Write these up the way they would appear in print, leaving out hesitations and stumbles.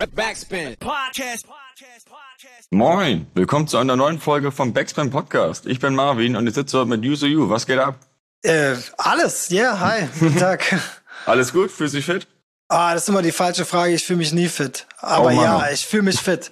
Backspin. Podcast. Moin, willkommen zu einer neuen Folge vom Backspin Podcast. Ich bin Marvin und ich sitze heute mit You. Was geht ab? Alles, ja, hi, guten Tag. Alles gut? Fühlst du dich fit? Das ist immer die falsche Frage, ich fühle mich nie fit. Aber ja, ich fühle mich fit.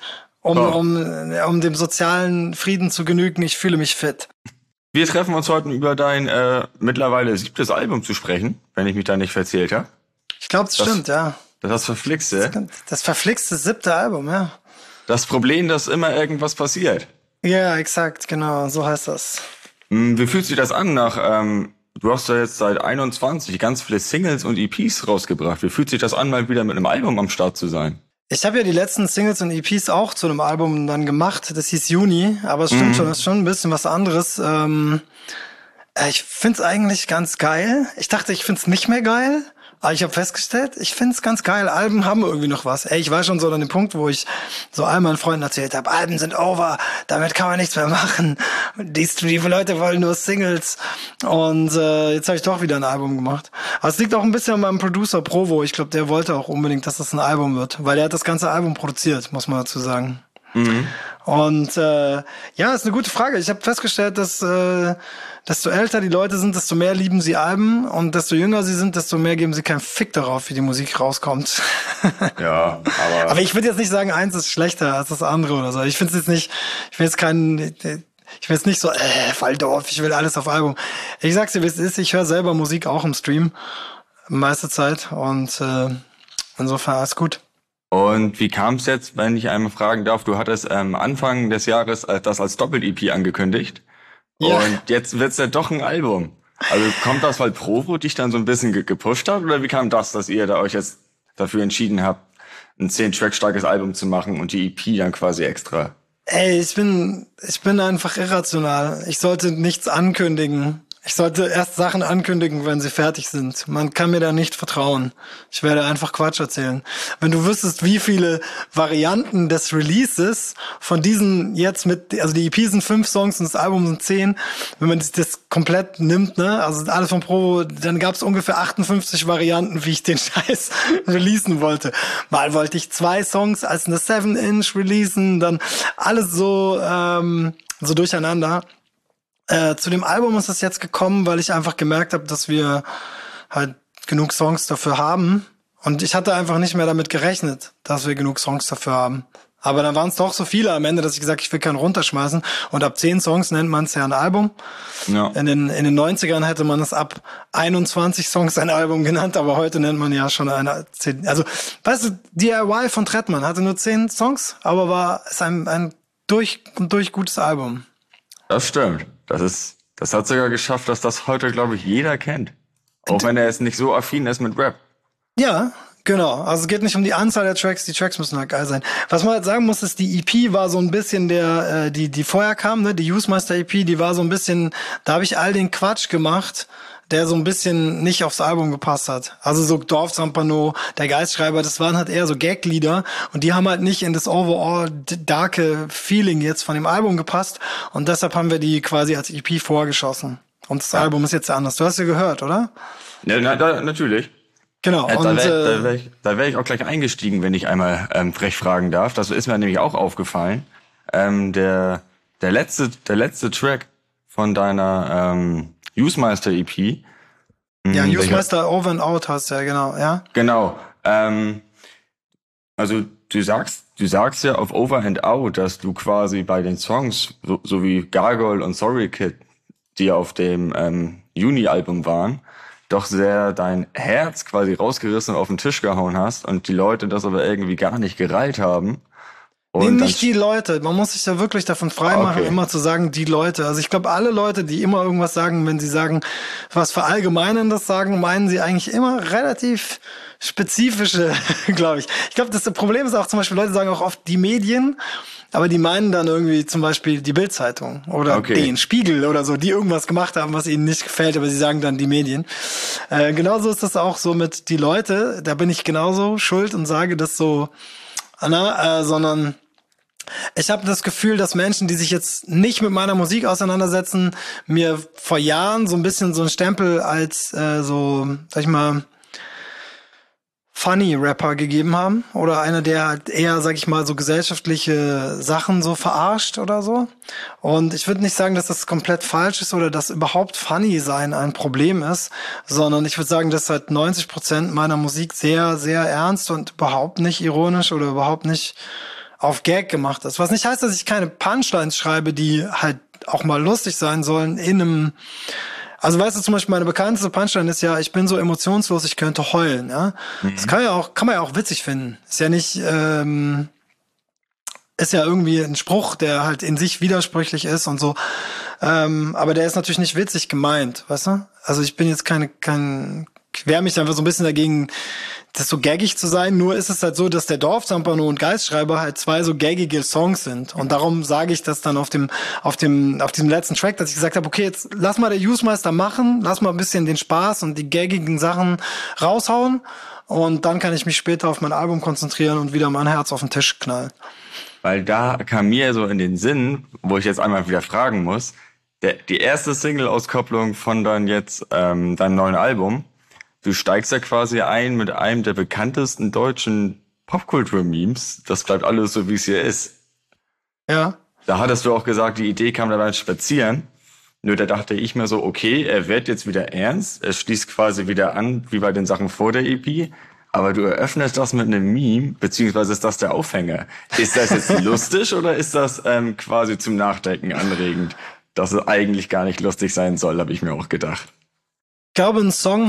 Um dem sozialen Frieden zu genügen, ich fühle mich fit. Wir treffen uns heute über dein mittlerweile 7. Album zu sprechen, wenn ich mich da nicht verzählt habe. Ich glaube, das stimmt, ja. Das verflixte. Das verflixte 7. Album, ja. Das Problem, dass immer irgendwas passiert. Ja, exakt, genau, so heißt das. Wie fühlt sich das an du hast ja jetzt seit 21 ganz viele Singles und EPs rausgebracht. Wie fühlt sich das an, mal wieder mit einem Album am Start zu sein? Ich habe ja die letzten Singles und EPs auch zu einem Album dann gemacht. Das hieß Juni, aber es stimmt schon, das ist schon ein bisschen was anderes. Ich find's eigentlich ganz geil. Ich dachte, ich find's nicht mehr geil. Aber ich habe festgestellt, ich find's ganz geil. Alben haben irgendwie noch was. Ich war schon so an dem Punkt, wo ich so all meinen Freunden erzählt habe, Alben sind over, damit kann man nichts mehr machen. Die Leute wollen nur Singles. Und jetzt habe ich doch wieder ein Album gemacht. Aber es liegt auch ein bisschen an meinem Producer Provo. Ich glaube, der wollte auch unbedingt, dass das ein Album wird. Weil er hat das ganze Album produziert, muss man dazu sagen. Mhm. Und ja, ist eine gute Frage. Ich habe festgestellt, dass desto älter die Leute sind, desto mehr lieben sie Alben, und desto jünger sie sind, desto mehr geben sie keinen Fick darauf, wie die Musik rauskommt. Ja, aber ich würde jetzt nicht sagen, eins ist schlechter als das andere oder so. Ich finde es jetzt nicht, ich will jetzt nicht so, Waldorf, ich will alles auf Album. Ich sag's dir, wie es ist, ich höre selber Musik auch im Stream, meiste Zeit, und insofern alles gut. Und wie kam es jetzt, wenn ich einmal fragen darf, du hattest Anfang des Jahres das als Doppel-EP angekündigt. Ja. Und jetzt wird's ja doch ein Album. Also kommt das, weil Provo dich dann so ein bisschen gepusht hat? Oder wie kam das, dass ihr da euch jetzt dafür entschieden habt, ein 10-Track starkes Album zu machen und die EP dann quasi extra? Ich bin einfach irrational. Ich sollte nichts ankündigen. Ich sollte erst Sachen ankündigen, wenn sie fertig sind. Man kann mir da nicht vertrauen. Ich werde einfach Quatsch erzählen. Wenn du wüsstest, wie viele Varianten des Releases von diesen jetzt also die EP sind 5 Songs und das Album sind 10. Wenn man das komplett nimmt, ne, also alles von Provo, dann gab es ungefähr 58 Varianten, wie ich den Scheiß releasen wollte. Mal wollte ich 2 Songs als eine 7-Inch releasen, dann alles so durcheinander. Zu dem Album ist es jetzt gekommen, weil ich einfach gemerkt habe, dass wir halt genug Songs dafür haben. Und ich hatte einfach nicht mehr damit gerechnet, dass wir genug Songs dafür haben. Aber dann waren es doch so viele am Ende, dass ich gesagt habe, ich will keinen runterschmeißen. Und ab 10 Songs nennt man es ja ein Album. Ja. In den 90ern hätte man es ab 21 Songs ein Album genannt, aber heute nennt man ja schon eine 10. Also, weißt du, DIY von Trettmann hatte nur 10 Songs, aber ist ein durch und durch gutes Album. Das stimmt. Das hat sogar geschafft, dass das heute, glaube ich, jeder kennt. Auch wenn er jetzt nicht so affin ist mit Rap. Ja, genau. Also es geht nicht um die Anzahl der Tracks, die Tracks müssen halt geil sein. Was man halt sagen muss, ist, die EP war so ein bisschen die vorher kam, ne, die Usemeister EP, die war so ein bisschen, da habe ich all den Quatsch gemacht, der so ein bisschen nicht aufs Album gepasst hat. Also so Dorfzampano, der Geistschreiber, das waren halt eher so Gag-Lieder, und die haben halt nicht in das overall darke Feeling jetzt von dem Album gepasst, und deshalb haben wir die quasi als EP vorgeschossen. Und das Album ist jetzt anders. Du hast ja gehört, oder? Ja, natürlich. Genau. Da wäre ich auch gleich eingestiegen, wenn ich einmal frech fragen darf. Das ist mir nämlich auch aufgefallen. Der letzte Track von deiner Usemeister EP. Ja, Usemeister Over and Out hast du ja, genau, ja. Genau. Also du sagst ja auf Over and Out, dass du quasi bei den Songs, so wie Gargoyle und Sorry Kid, die auf dem Juni-Album waren, doch sehr dein Herz quasi rausgerissen und auf den Tisch gehauen hast und die Leute das aber irgendwie gar nicht gereilt haben. Und nee, nicht die Leute. Man muss sich da wirklich davon freimachen, immer zu sagen, die Leute. Also ich glaube, alle Leute, die immer irgendwas sagen, wenn sie sagen, was Verallgemeinerndes sagen, meinen sie eigentlich immer relativ spezifische, glaube ich. Ich glaube, das Problem ist auch zum Beispiel, Leute sagen auch oft die Medien, aber die meinen dann irgendwie zum Beispiel die Bild-Zeitung oder den Spiegel oder so, die irgendwas gemacht haben, was ihnen nicht gefällt, aber sie sagen dann die Medien. Genauso ist das auch so mit die Leute. Da bin ich genauso schuld und sage das so, sondern ich habe das Gefühl, dass Menschen, die sich jetzt nicht mit meiner Musik auseinandersetzen, mir vor Jahren so ein bisschen so einen Stempel als so, sag ich mal, Funny-Rapper gegeben haben oder einer, der halt eher, sag ich mal, so gesellschaftliche Sachen so verarscht oder so. Und ich würde nicht sagen, dass das komplett falsch ist oder dass überhaupt Funny-Sein ein Problem ist, sondern ich würde sagen, dass halt 90% meiner Musik sehr, sehr ernst und überhaupt nicht ironisch oder überhaupt nicht auf Gag gemacht ist. Was nicht heißt, dass ich keine Punchlines schreibe, die halt auch mal lustig sein sollen in einem. Also weißt du, zum Beispiel meine bekannteste Punchline ist ja, ich bin so emotionslos, ich könnte heulen, ja. Das kann man ja auch witzig finden. Ist ja nicht, ist ja irgendwie ein Spruch, der halt in sich widersprüchlich ist und so. Aber der ist natürlich nicht witzig gemeint, weißt du? Also ich bin jetzt ich wehre mich einfach so ein bisschen dagegen, das so gaggig zu sein. Nur ist es halt so, dass der Dorfzampano und Geistschreiber halt zwei so gaggige Songs sind. Und darum sage ich das dann auf diesem letzten Track, dass ich gesagt habe, okay, jetzt lass mal der Usemeister machen, lass mal ein bisschen den Spaß und die gaggigen Sachen raushauen. Und dann kann ich mich später auf mein Album konzentrieren und wieder mein Herz auf den Tisch knallen. Weil da kam mir so in den Sinn, wo ich jetzt einmal wieder fragen muss, die erste Single-Auskopplung von dann jetzt deinem neuen Album. Du steigst ja quasi ein mit einem der bekanntesten deutschen Popkultur-Memes. Das bleibt alles so, wie es hier ist. Ja. Da hattest du auch gesagt, die Idee kam da beim Spazieren. Nur da dachte ich mir so, okay, er wird jetzt wieder ernst. Er schließt quasi wieder an, wie bei den Sachen vor der EP. Aber du eröffnest das mit einem Meme, beziehungsweise ist das der Aufhänger. Ist das jetzt lustig oder ist das quasi zum Nachdenken anregend? Dass es eigentlich gar nicht lustig sein soll, habe ich mir auch gedacht. Ich glaube,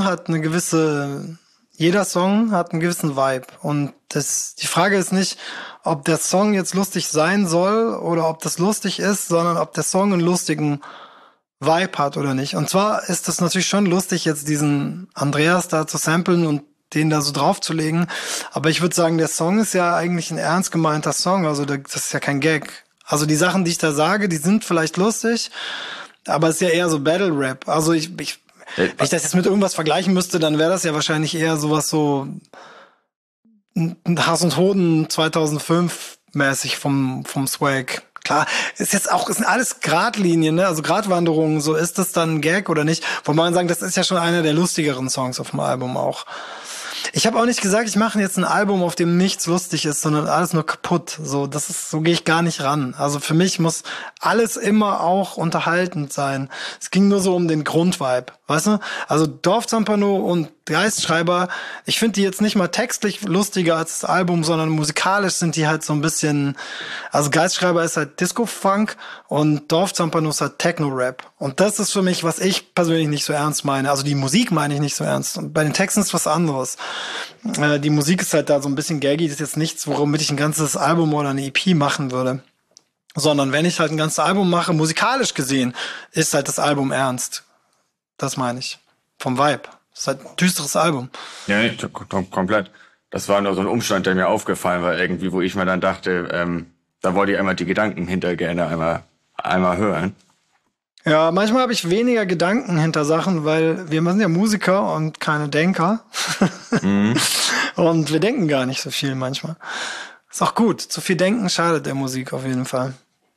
jeder Song hat einen gewissen Vibe. Und die Frage ist nicht, ob der Song jetzt lustig sein soll oder ob das lustig ist, sondern ob der Song einen lustigen Vibe hat oder nicht. Und zwar ist es natürlich schon lustig, jetzt diesen Andreas da zu samplen und den da so draufzulegen. Aber ich würde sagen, der Song ist ja eigentlich ein ernst gemeinter Song. Also das ist ja kein Gag. Also die Sachen, die ich da sage, die sind vielleicht lustig, aber es ist ja eher so Battle Rap. Also wenn ich das jetzt mit irgendwas vergleichen müsste, dann wäre das ja wahrscheinlich eher sowas so Hass und Hoden 2005 mäßig vom Swag. Klar, ist jetzt auch, es sind alles Gradlinien, ne? Also Gratwanderungen, so ist das dann ein Gag oder nicht? Wobei man sagen, das ist ja schon einer der lustigeren Songs auf dem Album auch. Ich habe auch nicht gesagt, ich mache jetzt ein Album, auf dem nichts lustig ist, sondern alles nur kaputt. So gehe ich gar nicht ran. Also für mich muss alles immer auch unterhaltend sein. Es ging nur so um den Grundvibe, weißt du? Also Dorfzampano und Geistschreiber, ich finde die jetzt nicht mal textlich lustiger als das Album, sondern musikalisch sind die halt so ein bisschen, also Geistschreiber ist halt Disco-Funk und Dorfzampano ist halt Techno-Rap. Und das ist für mich, was ich persönlich nicht so ernst meine. Also die Musik meine ich nicht so ernst. Und bei den Texten ist was anderes. Die Musik ist halt da so ein bisschen gaggy, das ist jetzt nichts, womit ich ein ganzes Album oder eine EP machen würde. Sondern wenn ich halt ein ganzes Album mache, musikalisch gesehen, ist halt das Album ernst. Das meine ich. Vom Vibe. Das ist halt ein düsteres Album. Ja, nee, komplett. Das war nur so ein Umstand, der mir aufgefallen war irgendwie, wo ich mir dann dachte, da wollte ich einmal die Gedanken hinter gerne einmal hören. Ja, manchmal habe ich weniger Gedanken hinter Sachen, weil wir sind ja Musiker und keine Denker. Mhm. Und wir denken gar nicht so viel manchmal. Ist auch gut. Zu viel Denken schadet der Musik auf jeden Fall.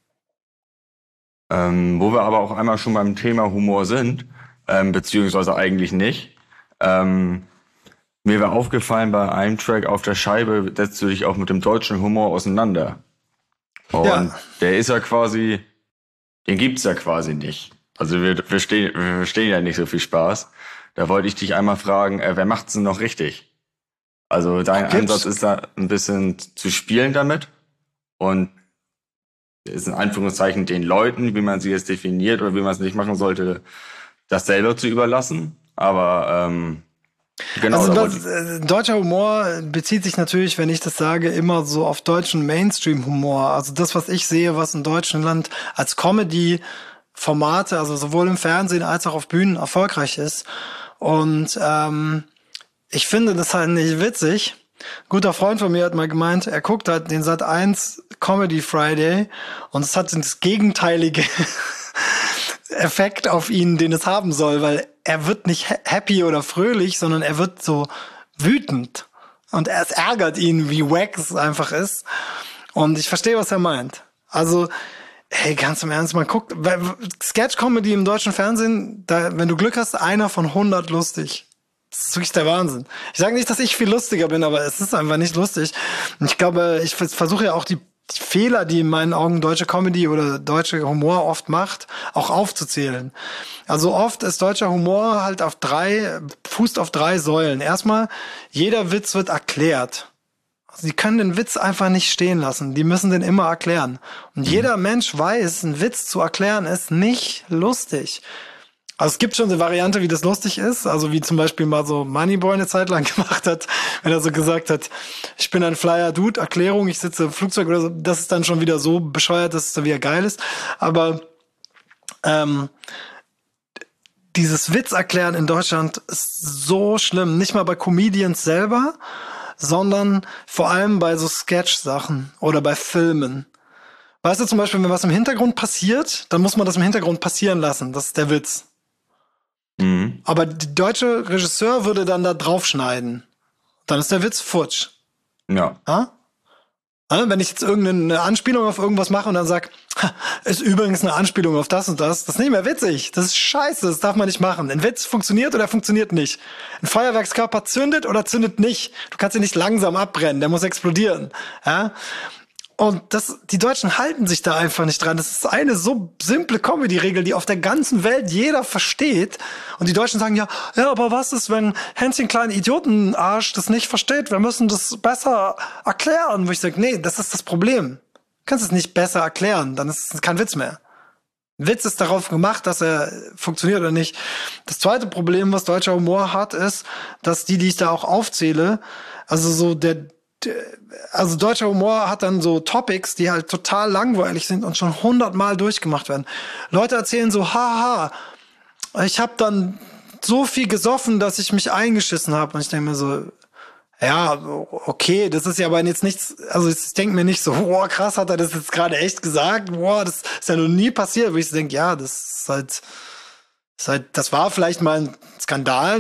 Wo wir aber auch einmal schon beim Thema Humor sind, beziehungsweise eigentlich nicht. Mir war aufgefallen, bei einem Track auf der Scheibe setzt du dich auch mit dem deutschen Humor auseinander. Und ja. Der ist ja quasi, den gibt's ja quasi nicht. Also wir verstehen ja nicht so viel Spaß. Da wollte ich dich einmal fragen, wer macht's denn noch richtig? Also dein Ansatz ist da ein bisschen zu spielen damit und ist in Anführungszeichen den Leuten, wie man sie jetzt definiert oder wie man es nicht machen sollte, das selber zu überlassen. Aber genau. Also deutscher Humor bezieht sich natürlich, wenn ich das sage, immer so auf deutschen Mainstream-Humor. Also das, was ich sehe, was in Deutschland als Comedy-Formate, also sowohl im Fernsehen als auch auf Bühnen erfolgreich ist. Und ich finde das halt nicht witzig. Ein guter Freund von mir hat mal gemeint, er guckt halt den Sat.1 Comedy Friday und es hat das gegenteilige Effekt auf ihn, den es haben soll, weil er wird nicht happy oder fröhlich, sondern er wird so wütend. Und es ärgert ihn, wie wack es einfach ist. Und ich verstehe, was er meint. Also, hey, ganz im Ernst, man guckt, Sketch-Comedy im deutschen Fernsehen, da, wenn du Glück hast, einer von 100 lustig. Das ist wirklich der Wahnsinn. Ich sage nicht, dass ich viel lustiger bin, aber es ist einfach nicht lustig. Und ich glaube, ich versuche ja auch die Fehler, die in meinen Augen deutsche Comedy oder deutsche Humor oft macht, auch aufzuzählen. Also oft ist deutscher Humor halt fußt auf drei Säulen. Erstmal, jeder Witz wird erklärt. Also die können den Witz einfach nicht stehen lassen. Die müssen den immer erklären. Und jeder Mensch weiß, ein Witz zu erklären ist nicht lustig. Also es gibt schon eine Variante, wie das lustig ist, also wie zum Beispiel mal so Moneyboy eine Zeit lang gemacht hat, wenn er so gesagt hat, ich bin ein Flyer Dude, Erklärung, ich sitze im Flugzeug oder so, das ist dann schon wieder so bescheuert, dass es dann wieder geil ist, aber dieses Witz erklären in Deutschland ist so schlimm, nicht mal bei Comedians selber, sondern vor allem bei so Sketch-Sachen oder bei Filmen. Weißt du zum Beispiel, wenn was im Hintergrund passiert, dann muss man das im Hintergrund passieren lassen, das ist der Witz. Mhm. Aber der deutsche Regisseur würde dann da draufschneiden. Dann ist der Witz futsch. Ja. Wenn ich jetzt irgendeine Anspielung auf irgendwas mache und dann sag, ist übrigens eine Anspielung auf das und das ist nicht mehr witzig. Das ist scheiße, das darf man nicht machen. Ein Witz funktioniert oder funktioniert nicht. Ein Feuerwerkskörper zündet oder zündet nicht. Du kannst ihn nicht langsam abbrennen, der muss explodieren. Ja? Und die Deutschen halten sich da einfach nicht dran. Das ist eine so simple Comedy-Regel, die auf der ganzen Welt jeder versteht. Und die Deutschen sagen ja, aber was ist, wenn Hänschen kleinen Idiotenarsch das nicht versteht? Wir müssen das besser erklären. Wo ich sage, nee, das ist das Problem. Du kannst es nicht besser erklären, dann ist es kein Witz mehr. Ein Witz ist darauf gemacht, dass er funktioniert oder nicht. Das zweite Problem, was deutscher Humor hat, ist, dass die ich da auch aufzähle, also deutscher Humor hat dann so Topics, die halt total langweilig sind und schon 100-mal durchgemacht werden. Leute erzählen so, haha, ich habe dann so viel gesoffen, dass ich mich eingeschissen habe. Und ich denke mir so, ja, okay, das ist ja aber jetzt nichts, also ich denke mir nicht so, boah, krass, hat er das jetzt gerade echt gesagt? Boah, das ist ja noch nie passiert. Wo ich denke, ja, das war vielleicht mal ein Skandal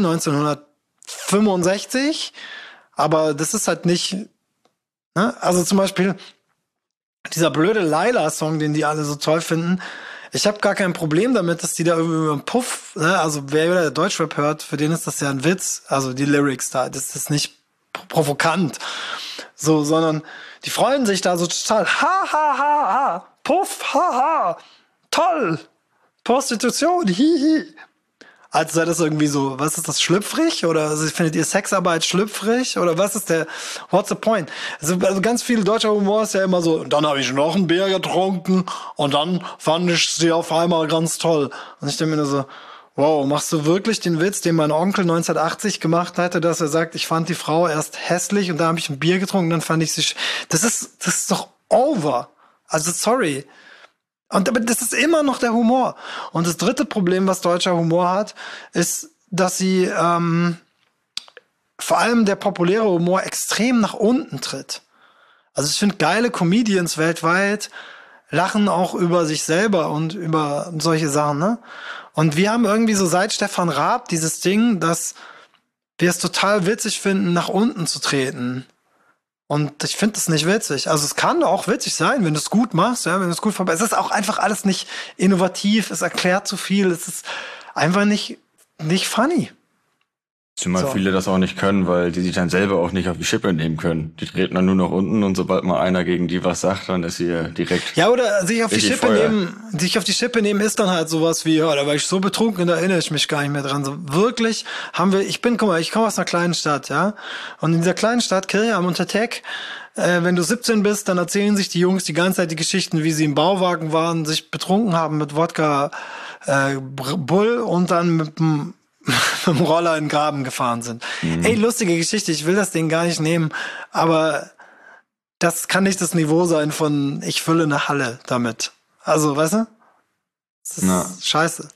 1965, aber das ist halt nicht. Also zum Beispiel dieser blöde Laila-Song, den die alle so toll finden. Ich habe gar kein Problem damit, dass die da über einen Puff, also wer wieder Deutschrap hört, für den ist das ja ein Witz. Also die Lyrics da, das ist nicht provokant. So, sondern die freuen sich da so total. Ha, ha, ha, ha. Puff, ha, ha. Toll. Prostitution, hihi. Als sei das irgendwie so, was ist das, schlüpfrig? Oder findet ihr Sexarbeit schlüpfrig? Oder was ist what's the point? Also ganz viel deutscher Humor ist ja immer so, und dann habe ich noch ein Bier getrunken und dann fand ich sie auf einmal ganz toll. Und ich denke mir nur so, wow, machst du wirklich den Witz, den mein Onkel 1980 gemacht hatte, dass er sagt, ich fand die Frau erst hässlich und da habe ich ein Bier getrunken, dann fand ich sie, das ist doch over. Also sorry. Aber das ist immer noch der Humor. Und das dritte Problem, was deutscher Humor hat, ist, dass sie vor allem der populäre Humor extrem nach unten tritt. Also ich finde, geile Comedians weltweit lachen auch über sich selber und über solche Sachen, ne? Und wir haben irgendwie so seit Stefan Raab dieses Ding, dass wir es total witzig finden, nach unten zu treten. Und ich finde das nicht witzig. Also es kann auch witzig sein, wenn du es gut machst, ja, wenn du es gut verbesserst. Es ist auch einfach alles nicht innovativ, es erklärt zu viel, es ist einfach nicht funny. Zumal viele das auch nicht können, weil die sich dann selber auch nicht auf die Schippe nehmen können. Die treten dann nur nach unten und sobald mal einer gegen die was sagt, dann ist sie direkt. Ja, oder sich auf die Schippe nehmen ist dann halt sowas wie, ja, da war ich so betrunken, da erinnere ich mich gar nicht mehr dran. So wirklich ich komme aus einer kleinen Stadt, ja. Und in dieser kleinen Stadt, Kirche am Unterteck, wenn du 17 bist, dann erzählen sich die Jungs die ganze Zeit die Geschichten, wie sie im Bauwagen waren, sich betrunken haben mit Wodka Bull und dann mit dem Roller in den Graben gefahren sind. Ey, lustige Geschichte, ich will das Ding gar nicht nehmen, aber das kann nicht das Niveau sein von ich fülle eine Halle damit. Also, weißt du? Das ist scheiße.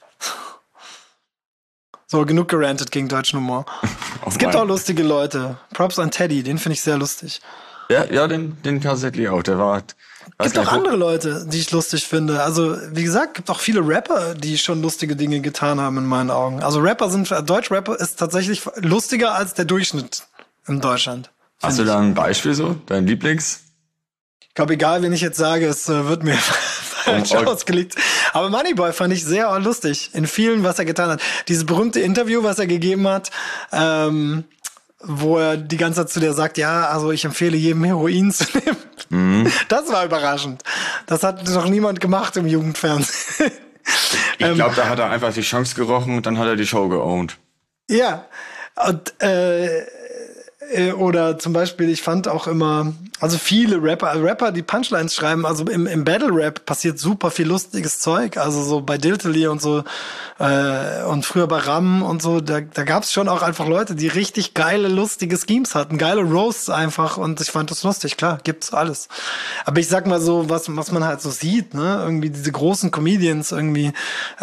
So, genug gerantet gegen deutschen Humor. Es gibt auch lustige Leute. Props an Teddy, den finde ich sehr lustig. Ja, den tatsächlich auch. Der war. Gibt auch andere Leute, die ich lustig finde. Also, wie gesagt, gibt auch viele Rapper, die schon lustige Dinge getan haben in meinen Augen. Also Deutschrapper ist tatsächlich lustiger als der Durchschnitt in Deutschland. Hast du da ein Beispiel so? Dein Lieblings? Ich glaube, egal, wen ich jetzt sage, es wird mir Ausgelegt. Aber Moneyboy fand ich sehr lustig in vielen, was er getan hat. Dieses berühmte Interview, was er gegeben hat, wo er die ganze Zeit zu dir sagt, ja, also ich empfehle jedem Heroin zu nehmen. Mhm. Das war überraschend. Das hat noch niemand gemacht im Jugendfernsehen. Ich glaube, da hat er einfach die Chance gerochen und dann hat er die Show geowned. Ja, und oder zum Beispiel, ich fand auch immer, also viele Rapper, die Punchlines schreiben, also im Battle-Rap passiert super viel lustiges Zeug, also so bei Diltily und so und früher bei Ram und so, da gab's schon auch einfach Leute, die richtig geile, lustige Schemes hatten, geile Roasts einfach und ich fand das lustig, klar, gibt's alles. Aber ich sag mal so, was man halt so sieht, ne, irgendwie diese großen Comedians, irgendwie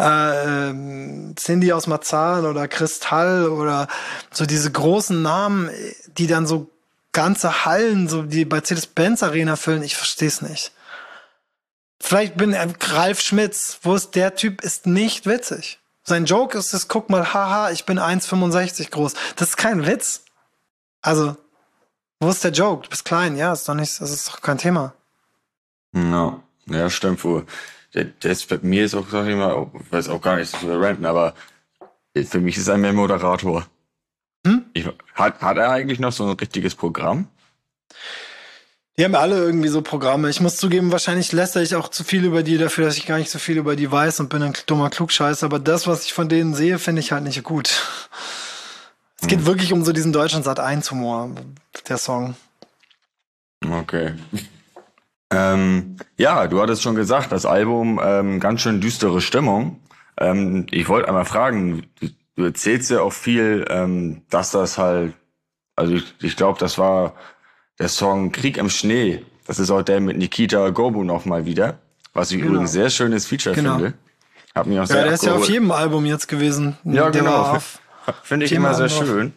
Cindy aus Marzahn oder Kristall oder so diese großen Namen, die dann so ganze Hallen, so die Mercedes-Benz Arena füllen, ich versteh's nicht. Vielleicht bin Ralf Schmitz, der Typ ist nicht witzig. Sein Joke ist es, guck mal, haha, ich bin 1,65 groß. Das ist kein Witz. Also, wo ist der Joke? Du bist klein, ja, das ist doch kein Thema. No. Ja, stimmt wohl. Bei mir ist auch, sag ich mal, ich weiß auch gar nicht, so viel ranten, aber für mich ist er mehr Moderator. Hat er eigentlich noch so ein richtiges Programm? Die haben alle irgendwie so Programme. Ich muss zugeben, wahrscheinlich lästere ich auch zu viel über die dafür, dass ich gar nicht so viel über die weiß und bin ein dummer Klugscheißer. Aber das, was ich von denen sehe, finde ich halt nicht gut. Es geht wirklich um so diesen deutschen Sat.1-Humor, der Song. Okay. Ja, du hattest schon gesagt, das Album ganz schön düstere Stimmung. Ich wollte einmal fragen, du erzählst ja auch viel, dass das halt, also ich glaube, das war der Song Krieg im Schnee. Das ist auch der mit Nikita Gorbu nochmal wieder, was ich übrigens sehr schönes Feature finde. Hat mich auch sehr der ist ja auf jedem Album jetzt gewesen. Ja, genau. Finde ich immer sehr schön.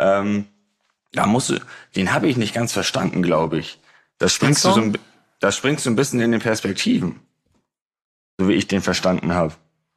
Den habe ich nicht ganz verstanden, glaube ich. Da springst du ein bisschen in den Perspektiven. So wie ich den verstanden habe.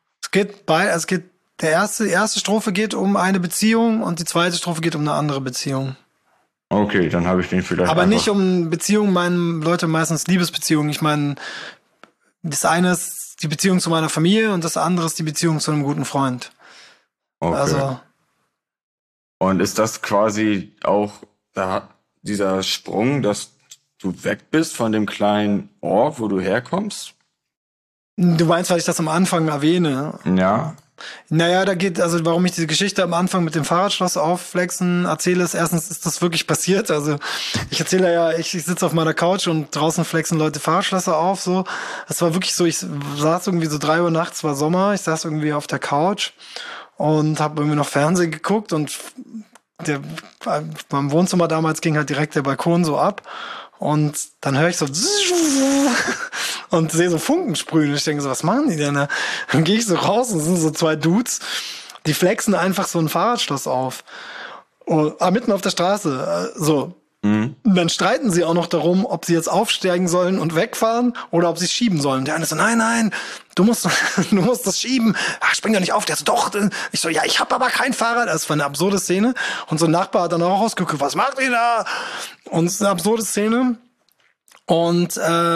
Die erste Strophe geht um eine Beziehung und die zweite Strophe geht um eine andere Beziehung. Okay, dann habe ich den vielleicht. Aber nicht um Beziehungen, meinen Leute meistens Liebesbeziehungen. Ich meine, das eine ist die Beziehung zu meiner Familie und das andere ist die Beziehung zu einem guten Freund. Okay. Also. Und ist das quasi auch dieser Sprung, dass du weg bist von dem kleinen Ort, wo du herkommst? Du meinst, weil ich das am Anfang erwähne? Ja. Naja, warum ich diese Geschichte am Anfang mit dem Fahrradschloss aufflexen erzähle, ist erstens, ist das wirklich passiert. Also ich erzähle ja, ich sitze auf meiner Couch und draußen flexen Leute Fahrradschlösser auf, so. Es war wirklich so, ich saß irgendwie so 3 Uhr nachts, war Sommer, ich saß irgendwie auf der Couch und habe irgendwie noch Fernsehen geguckt und beim Wohnzimmer damals ging halt direkt der Balkon so ab. Und dann höre ich so und sehe so Funken sprühen. Ich denke so, was machen die denn da? Dann gehe ich so raus und es sind so 2 Dudes, die flexen einfach so ein Fahrradschloss auf. Mitten auf der Straße. So. Mhm. Und dann streiten sie auch noch darum, ob sie jetzt aufsteigen sollen und wegfahren oder ob sie es schieben sollen. Der eine so, nein, du musst das schieben. Ach, spring doch nicht auf. Der so, doch. Ich so, ja, ich hab aber kein Fahrrad. Das war eine absurde Szene. Und so ein Nachbar hat dann auch rausgeguckt, was macht ihr da? Und es ist eine absurde Szene. Und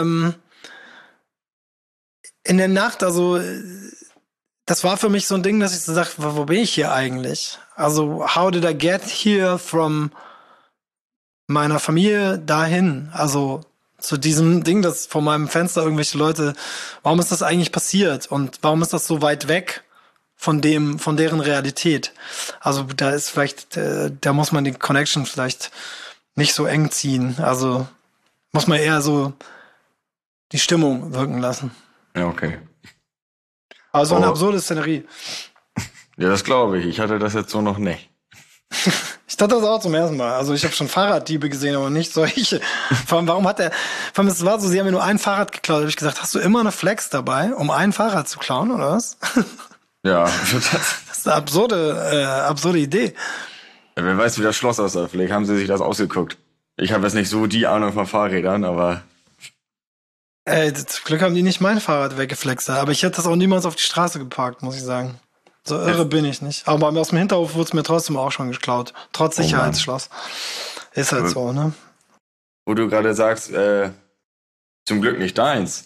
in der Nacht, also das war für mich so ein Ding, dass ich so dachte, wo bin ich hier eigentlich? Also, how did I get here from meiner Familie dahin? Also zu diesem Ding, dass vor meinem Fenster irgendwelche Leute, warum ist das eigentlich passiert? Und warum ist das so weit weg von deren Realität? Also da ist vielleicht, da muss man die Connection vielleicht nicht so eng ziehen. Also muss man eher so die Stimmung wirken lassen. Ja, okay. Also eine absurde Szenerie. Ja, das glaube ich. Ich hatte das jetzt so noch nicht. Ich dachte das auch zum ersten Mal. Also ich habe schon Fahrraddiebe gesehen, aber nicht solche. Vor allem, es war so, sie haben mir nur ein Fahrrad geklaut. Da habe ich gesagt, hast du immer eine Flex dabei, um ein Fahrrad zu klauen, oder was? Ja. Das ist eine absurde Idee. Ja, wer weiß, wie das Schloss aussah. Vielleicht haben sie sich das ausgeguckt. Ich habe jetzt nicht so die Ahnung von Fahrrädern, aber... Zum Glück haben die nicht mein Fahrrad weggeflext. Aber ich hätte das auch niemals auf die Straße geparkt, muss ich sagen. So irre bin ich nicht. Aber aus dem Hinterhof wurde es mir trotzdem auch schon geklaut. Trotz Sicherheitsschloss. Ist halt so, ne? Wo du gerade sagst, zum Glück nicht deins.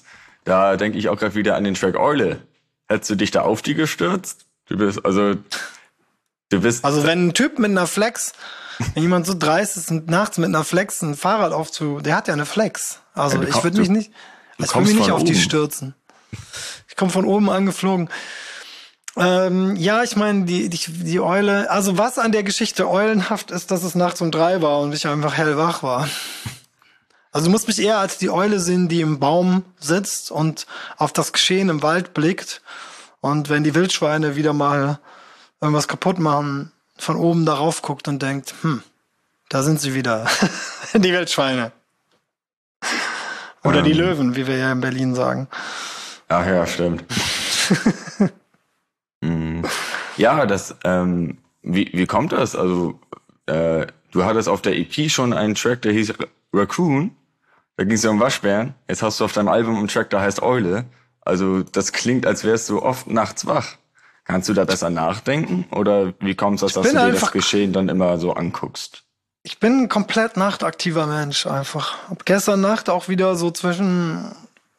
Da denke ich auch gerade wieder an den Track Eule. Hättest du dich da auf die gestürzt? Du bist. Also wenn ein Typ mit einer Flex, wenn jemand so dreist ist, nachts mit einer Flex ein Fahrrad der hat ja eine Flex. Also ich würde mich nicht auf die stürzen. Ich komme von oben angeflogen. Ja, ich meine, die Eule, also was an der Geschichte eulenhaft ist, dass es nachts um 3 war und ich einfach hellwach war. Also du musst mich eher als die Eule sehen, die im Baum sitzt und auf das Geschehen im Wald blickt. Und wenn die Wildschweine wieder mal irgendwas kaputt machen, von oben darauf guckt und denkt, da sind sie wieder. Die Wildschweine. Oder die Löwen, wie wir ja in Berlin sagen. Ach ja, stimmt. Ja, wie kommt das? Also, du hattest auf der EP schon einen Track, der hieß Raccoon. Da ging es ja um Waschbären. Jetzt hast du auf deinem Album einen Track, der heißt Eule. Also, das klingt, als wärst du oft nachts wach. Kannst du da besser nachdenken? Oder wie kommt es, dass du dir das Geschehen dann immer so anguckst? Ich bin ein komplett nachtaktiver Mensch einfach. Hab gestern Nacht auch wieder so zwischen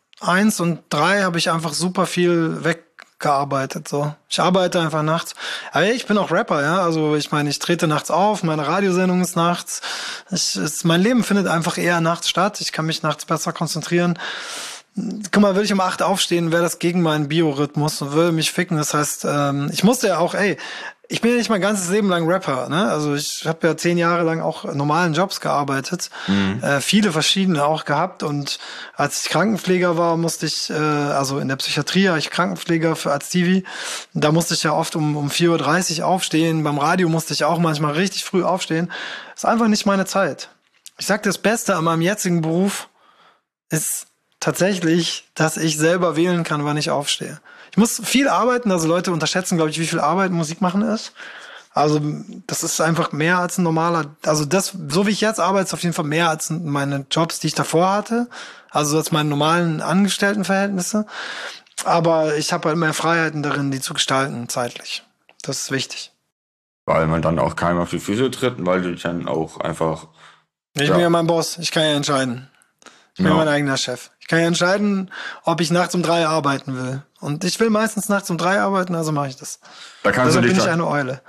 1 und 3 habe ich einfach super viel weggearbeitet. So. Ich arbeite einfach nachts. Aber ich bin auch Rapper, ja. Also ich meine, ich trete nachts auf, meine Radiosendung ist nachts. Mein Leben findet einfach eher nachts statt. Ich kann mich nachts besser konzentrieren. Guck mal, würde ich um 8 aufstehen, wäre das gegen meinen Biorhythmus und würde mich ficken. Das heißt, ich musste ja auch, ich bin ja nicht mein ganzes Leben lang Rapper, ne? Also ich habe ja 10 Jahre lang auch normalen Jobs gearbeitet, viele verschiedene auch gehabt. Und als ich Krankenpfleger war, musste ich, also in der Psychiatrie war ich Krankenpfleger als Zivi. Da musste ich ja oft um 4:30 Uhr aufstehen. Beim Radio musste ich auch manchmal richtig früh aufstehen. Ist einfach nicht meine Zeit. Ich sag, das Beste an meinem jetzigen Beruf ist tatsächlich, dass ich selber wählen kann, wann ich aufstehe. Ich muss viel arbeiten, also Leute unterschätzen, glaube ich, wie viel Arbeit Musik machen ist. Also das ist einfach mehr als ein normaler, also das, so wie ich jetzt arbeite, ist auf jeden Fall mehr als meine Jobs, die ich davor hatte. Also als meine normalen Angestelltenverhältnisse. Aber ich habe halt mehr Freiheiten darin, die zu gestalten, zeitlich. Das ist wichtig. Weil man dann auch keinem auf die Füße tritt, weil du dich dann auch einfach... Ich bin ja mein Boss, ich kann ja entscheiden. Ich bin mein eigener Chef. Ich kann ja entscheiden, ob ich nachts um 3 arbeiten will. Und ich will meistens nachts um 3 arbeiten, also mache ich das. Da kannst du dich bin ich eine Eule.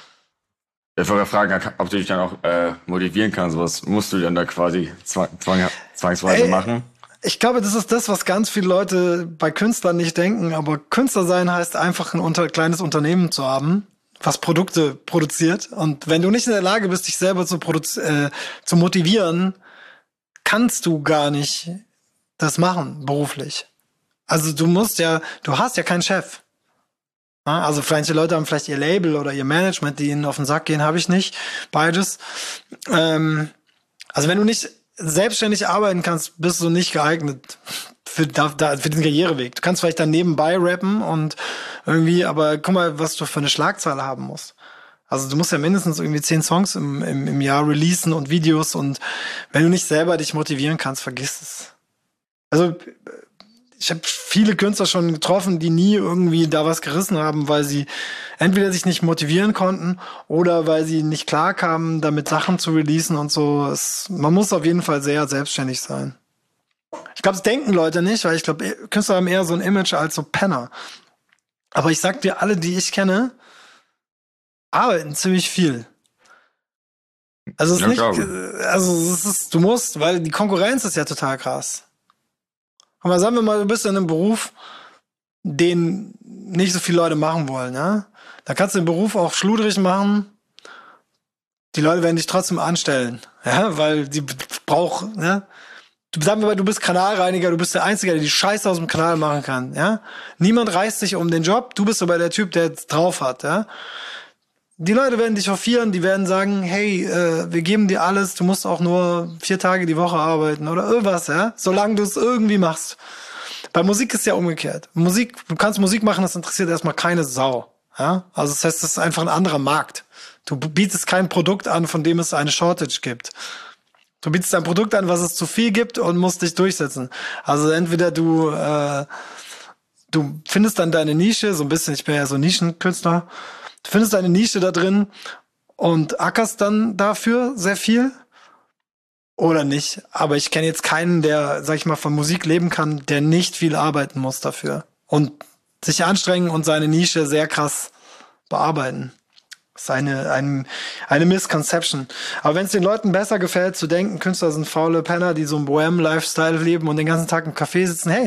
Ich wollte fragen, ob du dich dann auch motivieren kannst. Was musst du dann da quasi zwangsweise machen? Ich glaube, das ist das, was ganz viele Leute bei Künstlern nicht denken. Aber Künstler sein heißt einfach ein kleines Unternehmen zu haben, was Produkte produziert. Und wenn du nicht in der Lage bist, dich selber zu motivieren, kannst du gar nicht das machen, beruflich. Also du hast ja keinen Chef. Also manche Leute haben vielleicht ihr Label oder ihr Management, die ihnen auf den Sack gehen, habe ich nicht. Beides. Also wenn du nicht selbstständig arbeiten kannst, bist du nicht geeignet für den Karriereweg. Du kannst vielleicht dann nebenbei rappen und irgendwie, aber guck mal, was du für eine Schlagzeile haben musst. Also du musst ja mindestens irgendwie 10 Songs im Jahr releasen und Videos, und wenn du nicht selber dich motivieren kannst, vergiss es. Also ich habe viele Künstler schon getroffen, die nie irgendwie da was gerissen haben, weil sie entweder sich nicht motivieren konnten oder weil sie nicht klar kamen, damit Sachen zu releasen und so. Man muss auf jeden Fall sehr selbstständig sein. Ich glaube, das denken Leute nicht, weil ich glaube, Künstler haben eher so ein Image als so Penner. Aber ich sag dir, alle, die ich kenne, arbeiten ziemlich viel. Also du musst, weil die Konkurrenz ist ja total krass. Aber sagen wir mal, du bist in einem Beruf, den nicht so viele Leute machen wollen, ja? Da kannst du den Beruf auch schludrig machen. Die Leute werden dich trotzdem anstellen, ja? Weil die brauchen, ja? Sagen wir mal, du bist Kanalreiniger, du bist der Einzige, der die Scheiße aus dem Kanal machen kann, ja? Niemand reißt sich um den Job, du bist aber der Typ, der es drauf hat, ja? Die Leute werden dich hofieren, die werden sagen, hey, wir geben dir alles, du musst auch nur 4 Tage die Woche arbeiten oder irgendwas, ja, solange du es irgendwie machst. Bei Musik ist es ja umgekehrt. Du kannst Musik machen, das interessiert erstmal keine Sau, ja. Also das heißt, das ist einfach ein anderer Markt. Du bietest kein Produkt an, von dem es eine Shortage gibt. Du bietest ein Produkt an, was es zu viel gibt und musst dich durchsetzen. Also entweder du findest dann deine Nische, so ein bisschen, ich bin ja so Nischenkünstler, du findest eine Nische da drin und ackerst dann dafür sehr viel. oder nicht. Aber ich kenne jetzt keinen, der, sag ich mal, von Musik leben kann, der nicht viel arbeiten muss dafür. Und sich anstrengen und seine Nische sehr krass bearbeiten. Das ist eine Misconception. Aber wenn es den Leuten besser gefällt, zu denken, Künstler sind faule Penner, die so einen Bohem-Lifestyle leben und den ganzen Tag im Café sitzen, hey,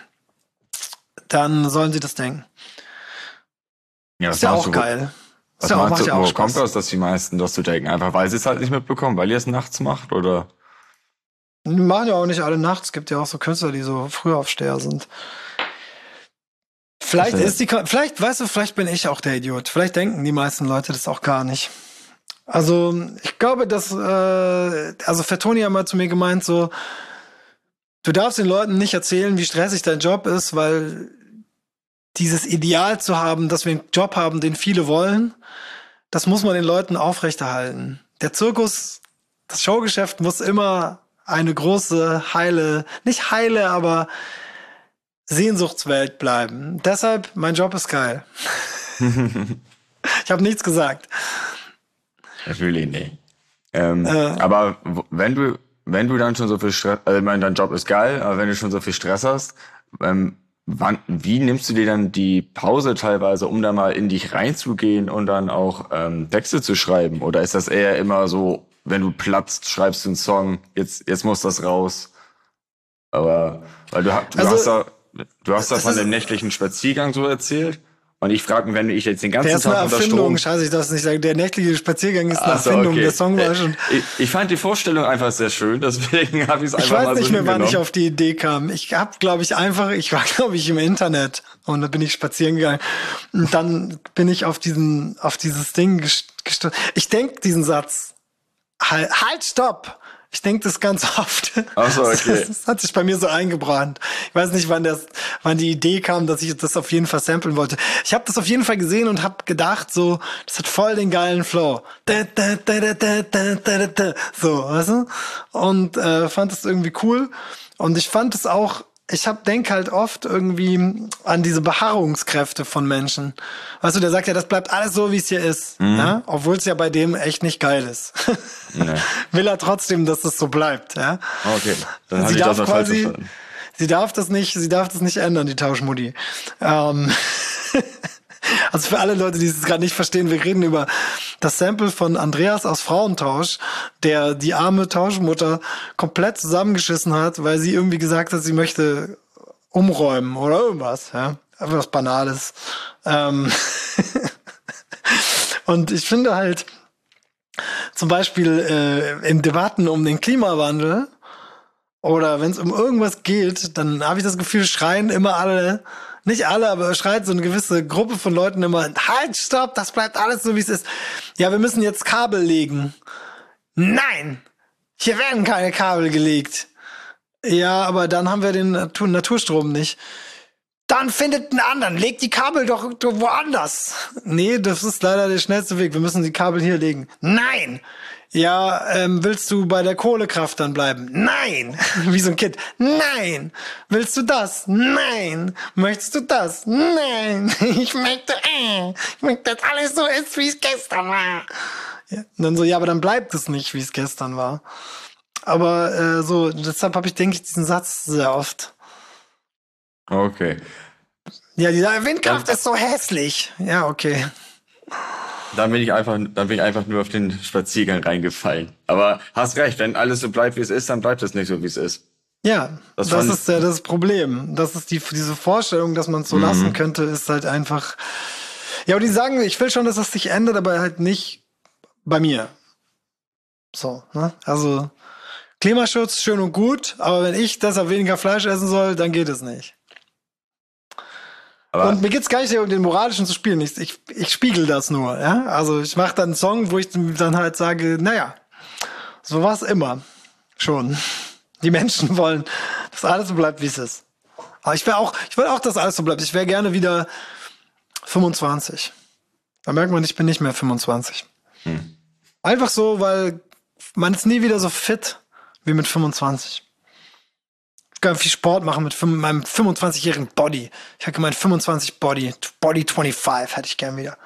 dann sollen sie das denken. Ja, ist ja auch geil. Wo kommt das, dass die meisten das so denken? Einfach weil sie es halt nicht mitbekommen, weil ihr es nachts macht, oder? Die machen ja auch nicht alle nachts. Es gibt ja auch so Künstler, die so Frühaufsteher sind. Vielleicht bin ich auch der Idiot. Vielleicht denken die meisten Leute das auch gar nicht. Also, ich glaube, dass, Fettoni hat mal zu mir gemeint, so, du darfst den Leuten nicht erzählen, wie stressig dein Job ist, weil dieses Ideal zu haben, dass wir einen Job haben, den viele wollen, das muss man den Leuten aufrechterhalten. Der Zirkus, das Showgeschäft muss immer eine große, nicht heile, aber Sehnsuchtswelt bleiben. Deshalb, mein Job ist geil. Ich habe nichts gesagt. Natürlich nicht. Aber wenn du dann schon so viel Stress, also ich meine, dein Job ist geil, aber wenn du schon so viel Stress hast, wie nimmst du dir dann die Pause teilweise, um da mal in dich reinzugehen und dann auch Texte zu schreiben? Oder ist das eher immer so, wenn du platzt, schreibst du einen Song, jetzt muss das raus? Aber weil du hast da von dem nächtlichen Spaziergang so erzählt. Und ich frage mich, wenn ich jetzt den ganzen Tag unter Strom... Scheiße, ich darf es nicht sagen. Der nächtliche Spaziergang ist eine Erfindung. Okay. Der Song war schon... Ich fand die Vorstellung einfach sehr schön, deswegen habe ich es einfach mal so Ich weiß nicht mehr, wann ich auf die Idee kam. Ich war, glaube ich, im Internet und da bin ich spazieren gegangen. Und dann bin ich auf dieses Ding gestoßen. Ich denke diesen Satz. Halt, stopp! Ich denke das ganz oft. Ach so, okay. Das hat sich bei mir so eingebrannt. Ich weiß nicht, wann die Idee kam, dass ich das auf jeden Fall samplen wollte. Ich habe das auf jeden Fall gesehen und habe gedacht, so, das hat voll den geilen Flow. So, weißt du? Und fand das irgendwie cool. Und ich fand es auch, denk halt oft irgendwie an diese Beharrungskräfte von Menschen. Weißt du, der sagt ja, das bleibt alles so, wie es hier ist. Mhm. Ja? Obwohl es ja bei dem echt nicht geil ist. Nee. Will er trotzdem, dass das so bleibt. Ja? Okay, dann habe ich das noch falsch verstanden. Sie darf das nicht ändern, die Tauschmutti. Also für alle Leute, die es gerade nicht verstehen, wir reden über das Sample von Andreas aus Frauentausch, der die arme Tauschmutter komplett zusammengeschissen hat, weil sie irgendwie gesagt hat, sie möchte umräumen oder irgendwas. Ja? Einfach was Banales. Und ich finde halt, zum Beispiel in Debatten um den Klimawandel oder wenn es um irgendwas geht, dann habe ich das Gefühl, schreien immer alle, nicht alle, aber schreit so eine gewisse Gruppe von Leuten immer, halt, stopp, das bleibt alles so, wie es ist. Ja, wir müssen jetzt Kabel legen. Nein, hier werden keine Kabel gelegt. Ja, aber dann haben wir den Naturstrom nicht. Dann findet einen anderen, legt die Kabel doch woanders. Nee, das ist leider der schnellste Weg, wir müssen die Kabel hier legen. Nein! Ja, willst du bei der Kohlekraft dann bleiben? Nein! Wie so ein Kind. Nein! Willst du das? Nein! Möchtest du das? Nein! Ich möchte, dass alles so ist, wie es gestern war. Ja, und dann so, ja, aber dann bleibt es nicht, wie es gestern war. Aber deshalb denke ich diesen Satz sehr oft. Okay. Ja, die Windkraft ist so hässlich. Ja, okay. Dann bin ich einfach nur auf den Spaziergang reingefallen. Aber hast recht, wenn alles so bleibt, wie es ist, dann bleibt es nicht so, wie es ist. Ja, das ist ja das Problem. Das ist diese Vorstellung, dass man es so lassen könnte, ist halt einfach... Ja, und die sagen, ich will schon, dass das sich ändert, aber halt nicht bei mir. So, ne? Also Klimaschutz, schön und gut, aber wenn ich deshalb weniger Fleisch essen soll, dann geht es nicht. Aber und mir geht's gar nicht um den moralischen zu spielen. Ich spiegel das nur, ja. Also ich mache dann einen Song, wo ich dann halt sage, naja, so war's immer. Schon. Die Menschen wollen, dass alles so bleibt, wie es ist. Aber ich will auch, dass alles so bleibt. Ich wäre gerne wieder 25. Da merkt man, ich bin nicht mehr 25. Einfach so, weil man ist nie wieder so fit wie mit 25. Ich kann viel Sport machen mit meinem 25-jährigen Body. Ich hätte meinen 25 Body 25 hätte ich gern wieder.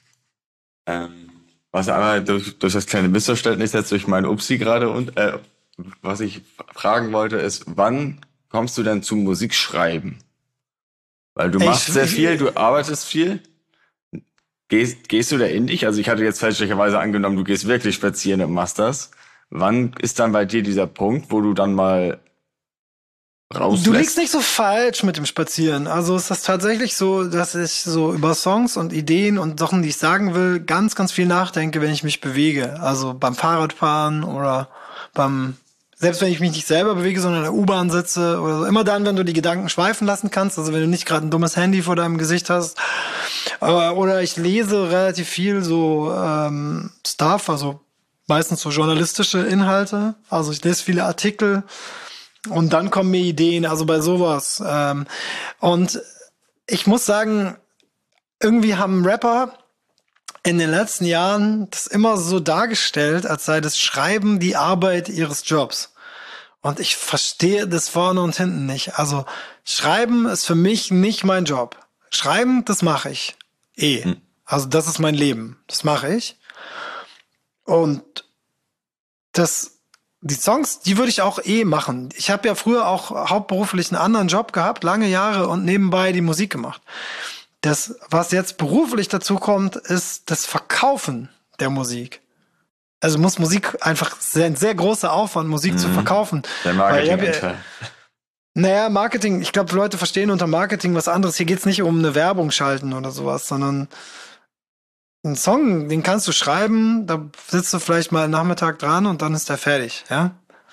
Was aber durch das kleine Missverständnis jetzt durch meinen Upsi gerade was ich fragen wollte, ist, wann kommst du denn zum Musikschreiben? Weil du machst sehr viel, du arbeitest viel. Gehst du da in dich? Also ich hatte jetzt fälschlicherweise angenommen, du gehst wirklich spazieren und machst das. Wann ist dann bei dir dieser Punkt, wo du dann mal rauslässt? Du liegst nicht so falsch mit dem Spazieren. Also es ist tatsächlich so, dass ich so über Songs und Ideen und Sachen, die ich sagen will, ganz, ganz viel nachdenke, wenn ich mich bewege. Also beim Fahrradfahren oder selbst wenn ich mich nicht selber bewege, sondern in der U-Bahn sitze oder so. Immer dann, wenn du die Gedanken schweifen lassen kannst, also wenn du nicht gerade ein dummes Handy vor deinem Gesicht hast. Oder ich lese relativ viel so Stuff, also meistens so journalistische Inhalte. Also ich lese viele Artikel und dann kommen mir Ideen, also bei sowas. Und ich muss sagen, irgendwie haben Rapper in den letzten Jahren das immer so dargestellt, als sei das Schreiben die Arbeit ihres Jobs. Und ich verstehe das vorne und hinten nicht. Also Schreiben ist für mich nicht mein Job. Schreiben, das mache ich. Also das ist mein Leben. Das mache ich. Und die Songs, die würde ich auch machen. Ich habe ja früher auch hauptberuflich einen anderen Job gehabt, lange Jahre und nebenbei die Musik gemacht. Das, was jetzt beruflich dazu kommt, ist das Verkaufen der Musik. Also muss Musik einfach ein sehr großer Aufwand, Musik zu verkaufen. Der Marketing-Anteil. Naja, Marketing, ich glaube, Leute verstehen unter Marketing was anderes. Hier geht's nicht um eine Werbung schalten oder sowas, sondern einen Song, den kannst du schreiben, da sitzt du vielleicht mal einen Nachmittag dran und dann ist der fertig, ja.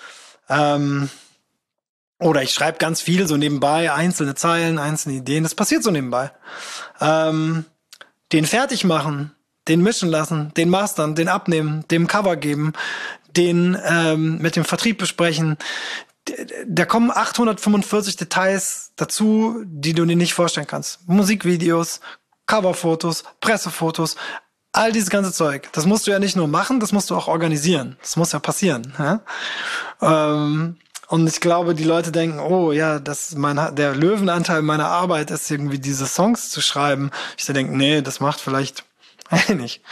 Oder ich schreibe ganz viel so nebenbei, einzelne Zeilen, einzelne Ideen, das passiert so nebenbei. Den fertig machen, den mischen lassen, den mastern, den abnehmen, dem Cover geben, den mit dem Vertrieb besprechen. Da kommen 845 Details dazu, die du dir nicht vorstellen kannst. Musikvideos, Coverfotos, Pressefotos, all dieses ganze Zeug. Das musst du ja nicht nur machen, das musst du auch organisieren. Das muss ja passieren. Ja? Und ich glaube, die Leute denken, oh ja, der Löwenanteil meiner Arbeit ist irgendwie diese Songs zu schreiben. Ich denke, nee, das macht vielleicht, nicht,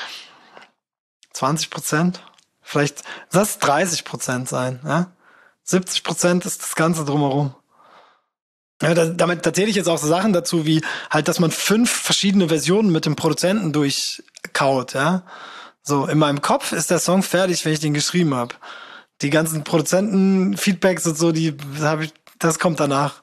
20%, vielleicht, lass 30% sein. Ja? 70% ist das Ganze drumherum. Ja, da zähle ich jetzt auch so Sachen dazu, wie halt, dass man 5 verschiedene Versionen mit dem Produzenten durchkaut, ja. So, in meinem Kopf ist der Song fertig, wenn ich den geschrieben habe. Die ganzen Produzenten-Feedbacks und so, das kommt danach.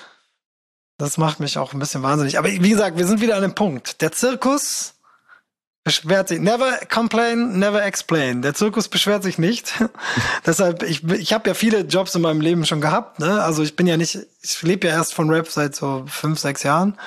Das macht mich auch ein bisschen wahnsinnig. Aber wie gesagt, wir sind wieder an dem Punkt. Der Zirkus beschwert sich. Never complain, never explain. Der Zirkus beschwert sich nicht. Deshalb, ich habe ja viele Jobs in meinem Leben schon gehabt. Ne? Also ich lebe ja erst von Rap seit so 5, 6 Jahren.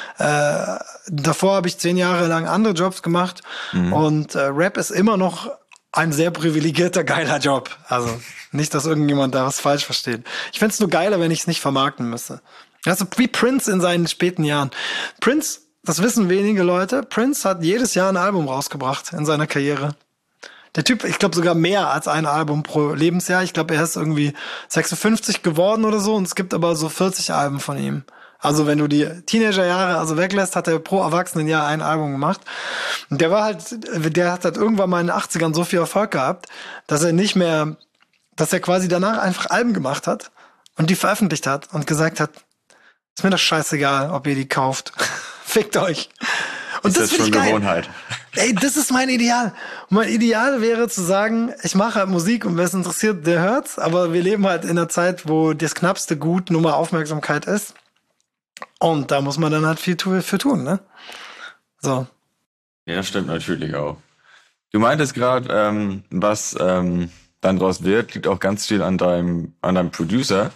Davor habe ich 10 Jahre lang andere Jobs gemacht. Und Rap ist immer noch ein sehr privilegierter, geiler Job. Also nicht, dass irgendjemand da was falsch versteht. Ich fänd's nur geiler, wenn ich es nicht vermarkten müsste. Also wie Prince in seinen späten Jahren. Prince, das wissen wenige Leute, Prince hat jedes Jahr ein Album rausgebracht in seiner Karriere. Der Typ, ich glaube sogar mehr als ein Album pro Lebensjahr. Ich glaube, er ist irgendwie 56 geworden oder so und es gibt aber so 40 Alben von ihm. Also wenn du die Teenagerjahre also weglässt, hat er pro Erwachsenenjahr ein Album gemacht. Und der hat halt irgendwann mal in den 80ern so viel Erfolg gehabt, dass er quasi danach einfach Alben gemacht hat und die veröffentlicht hat und gesagt hat, ist mir das scheißegal, ob ihr die kauft. Fickt euch. Und das finde ich geil. Gewohnheit. Ey, das ist mein Ideal. Und mein Ideal wäre zu sagen, ich mache halt Musik und wer es interessiert, der hört's. Aber wir leben halt in einer Zeit, wo das knappste Gut nur mal Aufmerksamkeit ist. Und da muss man dann halt viel für tun, ne? So. Ja, stimmt natürlich auch. Du meintest gerade, was dann draus wird, liegt auch ganz viel an deinem Producer.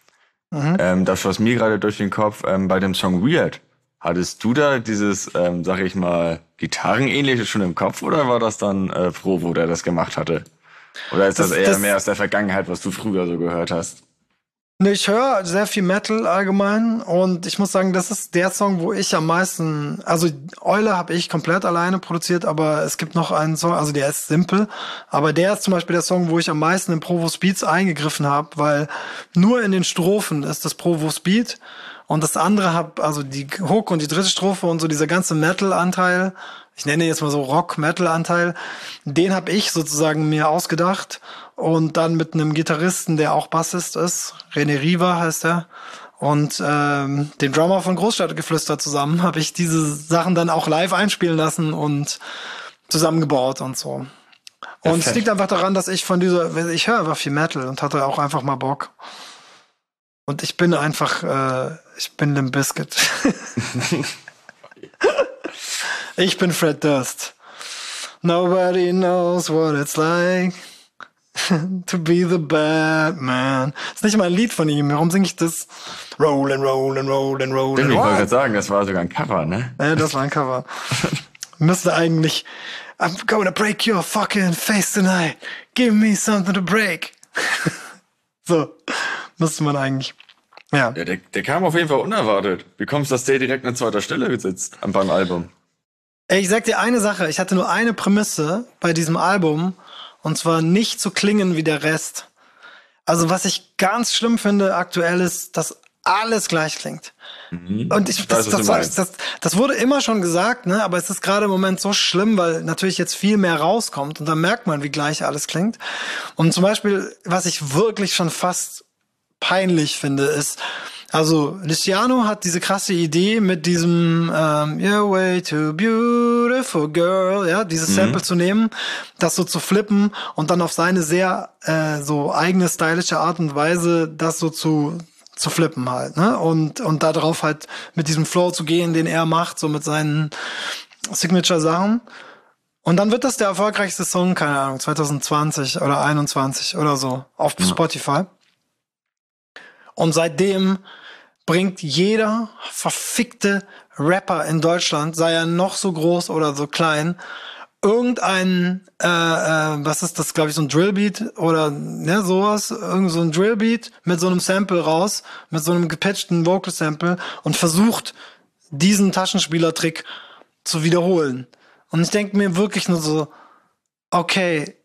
Da schoss mir gerade durch den Kopf, bei dem Song Weird. Hattest du da dieses, sag ich mal, Gitarrenähnliches schon im Kopf oder war das dann Provo, der das gemacht hatte? Oder ist das eher mehr aus der Vergangenheit, was du früher so gehört hast? Ne, ich höre sehr viel Metal allgemein und ich muss sagen, das ist der Song, wo ich am meisten, also Eule habe ich komplett alleine produziert, aber es gibt noch einen Song, also der ist simpel, aber der ist zum Beispiel der Song, wo ich am meisten in Provo's Beats eingegriffen habe, weil nur in den Strophen ist das Provo's Beat und das andere also die Hook und die dritte Strophe und so dieser ganze Metal-Anteil ich nenne jetzt mal so Rock-Metal-Anteil, den habe ich sozusagen mir ausgedacht und dann mit einem Gitarristen, der auch Bassist ist, René Riva heißt er, und dem Drummer von Großstadtgeflüster zusammen habe ich diese Sachen dann auch live einspielen lassen und zusammengebaut und so. Und es liegt einfach daran, dass ich ich höre einfach viel Metal und hatte auch einfach mal Bock. Und ich bin einfach, ich bin Limp Bizkit. Ich bin Fred Durst. Nobody knows what it's like to be the Batman. Das ist nicht mal ein Lied von ihm. Warum singe ich das? Rollin', rollin', rollin', rollin'. Ich wollte gerade sagen, das war sogar ein Cover, ne? Ja, das war ein Cover. Müsste eigentlich I'm gonna break your fucking face tonight. Give me something to break. So, müsste man eigentlich. Ja. Der kam auf jeden Fall unerwartet. Wie kommst du, dass der direkt an zweiter Stelle gesetzt beim Album? Ey, ich sag dir eine Sache. Ich hatte nur eine Prämisse bei diesem Album. Und zwar nicht zu klingen wie der Rest. Also was ich ganz schlimm finde aktuell ist, dass alles gleich klingt. Und das wurde immer schon gesagt, ne? Aber es ist gerade im Moment so schlimm, weil natürlich jetzt viel mehr rauskommt und dann merkt man, wie gleich alles klingt. Und zum Beispiel, was ich wirklich schon fast peinlich finde, ist, also Luciano hat diese krasse Idee mit diesem You're way too beautiful girl, ja, dieses Sample zu nehmen, das so zu flippen und dann auf seine sehr so eigene stylische Art und Weise das so zu flippen halt, ne? Und da drauf halt mit diesem Flow zu gehen, den er macht, so mit seinen Signature-Sachen. Und dann wird das der erfolgreichste Song, keine Ahnung, 2020 oder 21 oder so, auf Spotify. Und seitdem bringt jeder verfickte Rapper in Deutschland, sei er noch so groß oder so klein, irgendein, was ist das, glaube ich, so ein Drillbeat oder ne, sowas, irgend so ein Drillbeat mit so einem Sample raus, mit so einem gepatchten Vocal-Sample und versucht, diesen Taschenspielertrick zu wiederholen. Und ich denke mir wirklich nur so, okay,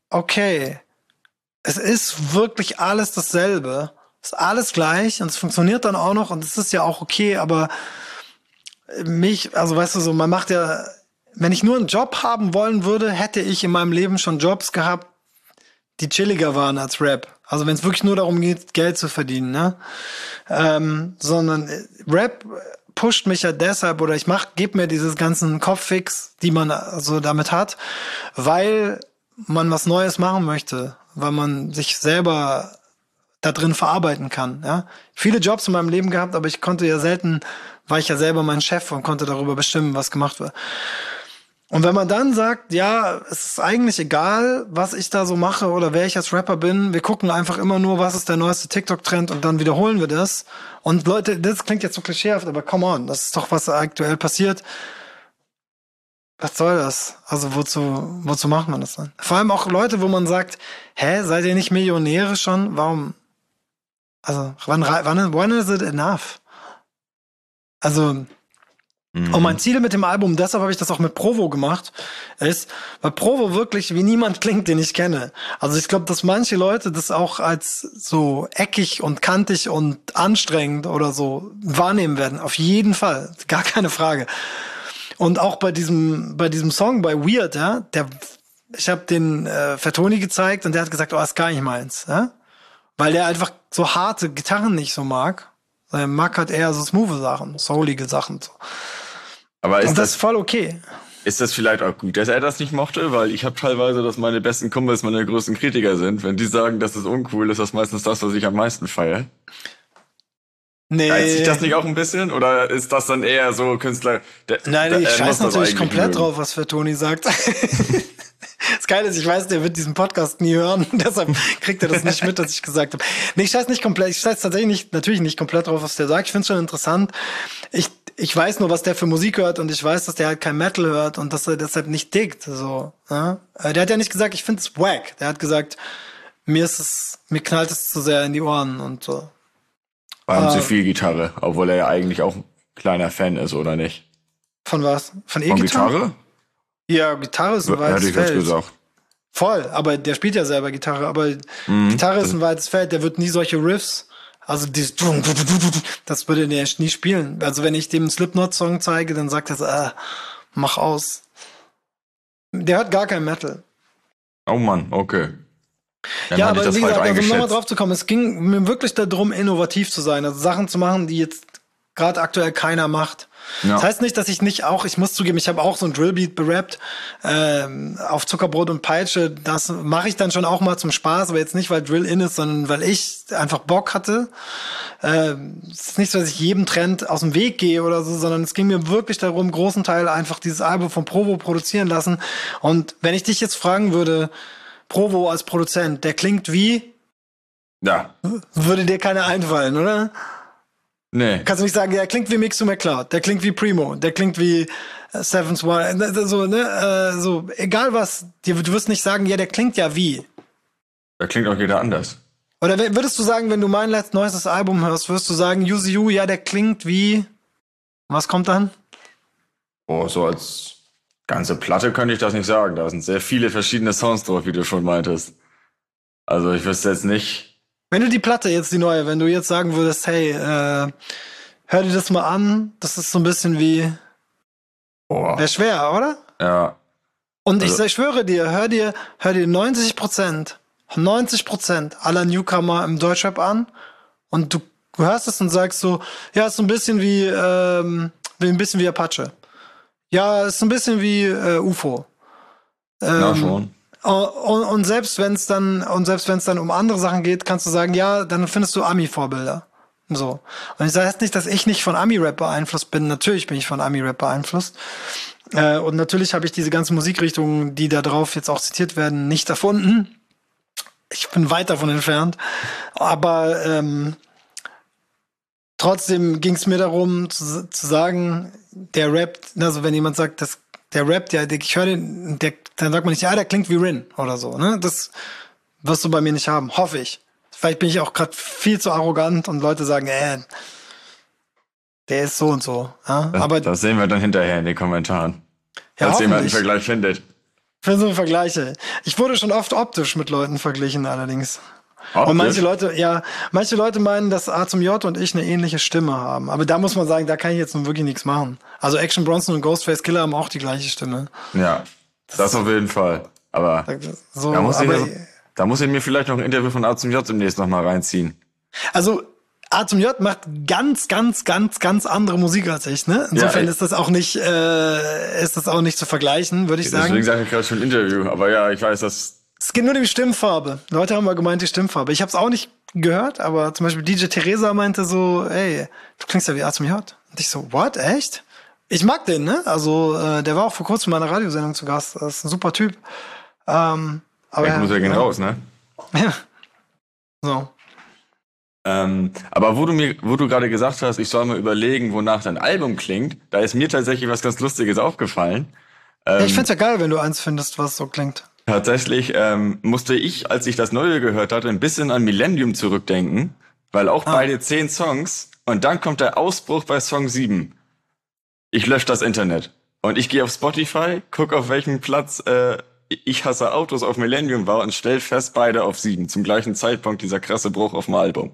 es ist wirklich alles dasselbe, ist alles gleich und es funktioniert dann auch noch und es ist ja auch okay, aber also weißt du so, man macht ja, wenn ich nur einen Job haben wollen würde, hätte ich in meinem Leben schon Jobs gehabt, die chilliger waren als Rap. Also wenn es wirklich nur darum geht, Geld zu verdienen, ne? Sondern Rap pusht mich ja deshalb oder gebe mir dieses ganzen Kopffix, die man so damit hat, weil man was Neues machen möchte, weil man sich selber da drin verarbeiten kann, ja. Viele Jobs in meinem Leben gehabt, aber war ich ja selber mein Chef und konnte darüber bestimmen, was gemacht wird. Und wenn man dann sagt, ja, es ist eigentlich egal, was ich da so mache oder wer ich als Rapper bin, wir gucken einfach immer nur, was ist der neueste TikTok-Trend und dann wiederholen wir das. Und Leute, das klingt jetzt so klischeehaft, aber come on, das ist doch, was aktuell passiert. Was soll das? Also wozu macht man das dann? Vor allem auch Leute, wo man sagt, seid ihr nicht Millionäre schon? Warum? Also, when is it enough? Also, und mein Ziel mit dem Album, deshalb habe ich das auch mit Provo gemacht, ist, weil Provo wirklich wie niemand klingt, den ich kenne. Also ich glaube, dass manche Leute das auch als so eckig und kantig und anstrengend oder so wahrnehmen werden. Auf jeden Fall. Gar keine Frage. Und auch bei diesem Song, bei Weird, ja, ich habe den Fatoni gezeigt und der hat gesagt, ist gar nicht meins, ja. Weil der einfach so harte Gitarren nicht so mag. Er mag halt eher so smooth Sachen, soulige Sachen. So. Aber und das ist voll okay. Ist das vielleicht auch gut, dass er das nicht mochte? Weil ich habe teilweise, dass meine besten Kumpels meine größten Kritiker sind. Wenn die sagen, das ist uncool, ist das meistens das, was ich am meisten feiere. Nee. Reizt sich das nicht auch ein bisschen? Oder ist das dann eher so Künstler... Nein, ich scheiß natürlich komplett drauf, was Fatoni sagt. Das Geile ist, ich weiß, der wird diesen Podcast nie hören, deshalb kriegt er das nicht mit, was ich gesagt habe. Nee, ich scheiß tatsächlich natürlich nicht komplett drauf, was der sagt. Ich find's schon interessant. Ich weiß nur, was der für Musik hört und ich weiß, dass der halt kein Metal hört und dass er deshalb nicht diggt. So, ja? Der hat ja nicht gesagt, ich find's wack. Der hat gesagt, mir knallt es zu sehr in die Ohren und so. Vor allem zu viel Gitarre, obwohl er ja eigentlich auch ein kleiner Fan ist, oder nicht? Von was? Von E-Gitarre? Ja, Gitarre ist ein weites Feld. Gesagt. Voll, aber der spielt ja selber Gitarre, aber Gitarre ist ein weites Feld, der wird nie solche Riffs, also dieses das würde der nie spielen. Also wenn ich dem einen Slipknot-Song zeige, dann sagt er so, mach aus. Der hört gar kein Metal. Oh Mann, okay. Dann Ja, hatte ich aber das wie falsch gesagt, also um nochmal eingeschätzt. drauf zu kommen, es ging mir wirklich darum, innovativ zu sein, also Sachen zu machen, die jetzt gerade aktuell keiner macht. Ja. Das heißt nicht, dass ich nicht auch, ich muss zugeben, ich habe auch so ein Drillbeat berappt auf Zuckerbrot und Peitsche. Das mache ich dann schon auch mal zum Spaß, aber jetzt nicht, weil Drill in ist, sondern weil ich einfach Bock hatte. Es ist nicht so, dass ich jedem Trend aus dem Weg gehe oder so, sondern es ging mir wirklich darum, großen Teil einfach dieses Album von Provo produzieren lassen. Und wenn ich dich jetzt fragen würde, Provo als Produzent, der klingt wie, Ja. würde dir keiner einfallen, oder? Nee. Kannst du nicht sagen, der klingt wie Mixo McCloud, der klingt wie Primo, der klingt wie Seventh One, so, ne, so, egal was, du wirst nicht sagen, ja, der klingt ja wie. Da klingt auch jeder anders. Oder würdest du sagen, wenn du mein neuestes Album hörst, würdest du sagen, Use You, ja, der klingt wie, was kommt dann? Oh, so als ganze Platte könnte ich das nicht sagen. Da sind sehr viele verschiedene Sounds drauf, wie du schon meintest. Also ich wüsste jetzt nicht. Wenn du die Platte jetzt, die neue, wenn du jetzt sagen würdest, hey, hör dir das mal an, das ist so ein bisschen wie, Boah. wäre schwer, oder? Ja. Und Also- ich schwöre dir, hör dir 90% aller Newcomer im Deutschrap an und du hörst es und sagst so, ja, ist so ein bisschen wie ein bisschen wie Apache. Ja, ist so ein bisschen wie UFO. Na schon. Und selbst wenn es dann um andere Sachen geht, kannst du sagen, ja, dann findest du Ami-Vorbilder. So. Und ich sage jetzt nicht, dass ich nicht von Ami-Rap beeinflusst bin. Natürlich bin ich von Ami-Rap beeinflusst. Und natürlich habe ich diese ganzen Musikrichtungen, die da drauf jetzt auch zitiert werden, nicht erfunden. Ich bin weit davon entfernt. Aber trotzdem ging es mir darum zu sagen, der rappt, also wenn jemand sagt, dass der rappt, ja, ich höre den, dann sagt man nicht, ja, der klingt wie Rin oder so, ne? Das wirst du bei mir nicht haben, hoffe ich. Vielleicht bin ich auch gerade viel zu arrogant und Leute sagen, der ist so und so. Ja? Aber Das sehen wir dann hinterher in den Kommentaren. ja, Falls jemand einen hoffentlich. Vergleich findet. Für so Vergleiche. Ich wurde schon oft optisch mit Leuten verglichen, allerdings. Und Optisch? manche Leute meinen, dass A zum J und ich eine ähnliche Stimme haben. Aber da muss man sagen, da kann ich jetzt nun wirklich nichts machen. Also Action Bronson und Ghostface Killer haben auch die gleiche Stimme. Ja, das auf jeden Fall. Aber So, da muss, aber, ich mir vielleicht noch ein Interview von A zum J demnächst nochmal reinziehen. also A zum J macht ganz, ganz, ganz, ganz andere Musik als ich, ne? Insofern Ja, ist das auch nicht zu vergleichen, würde ich sagen. Deswegen sage ich gerade schon Interview. Aber ja, ich weiß, dass... Es geht nur um die Stimmfarbe. Leute haben mal gemeint, die Stimmfarbe. Ich habe es auch nicht gehört, aber zum Beispiel DJ Teresa meinte so, ey, du klingst ja wie A zum J. Und ich so, what, echt? Ich mag den, ne? Also, der war auch vor kurzem in meiner Radiosendung zu Gast. Das ist ein super Typ. Aber muss ja gehen raus, ne? Ja. So. Aber wo du gerade gesagt hast, ich soll mal überlegen, wonach dein Album klingt, da ist mir tatsächlich was ganz Lustiges aufgefallen. Ja, ich find's ja geil, wenn du eins findest, was so klingt. Tatsächlich musste ich, als ich das Neue gehört hatte, ein bisschen an Millennium zurückdenken, weil auch beide 10 Songs und dann kommt der Ausbruch bei Song 7. Ich lösche das Internet und ich gehe auf Spotify, guck auf welchem Platz Ich hasse Autos auf Millennium war und stell fest, beide auf 7. Zum gleichen Zeitpunkt dieser krasse Bruch auf dem Album.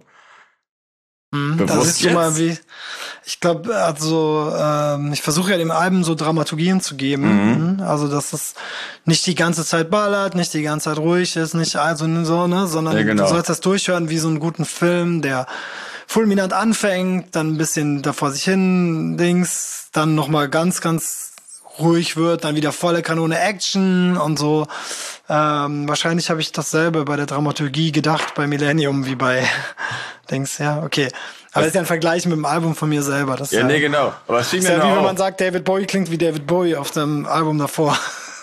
Da Bewusst siehst du mal, jetzt? wie, ich glaube, also ich versuche ja dem Album so Dramaturgien zu geben. Also dass es nicht die ganze Zeit ballert, nicht die ganze Zeit ruhig ist, nicht also so, ne, sondern Ja, genau. du sollst das durchhören wie so einen guten Film, der fulminant anfängt, dann ein bisschen da vor sich hin Dings, dann nochmal ganz, ganz ruhig wird, dann wieder volle Kanone Action und so. Wahrscheinlich habe ich dasselbe bei der Dramaturgie gedacht, bei Millennium wie bei Dings, ja, okay. Aber das ist ja ein Vergleich mit dem Album von mir selber. Das ist Ja, nee, genau. Aber es fiel ist mir ja wie nur wenn man auf. sagt, David Bowie klingt wie David Bowie auf dem Album davor.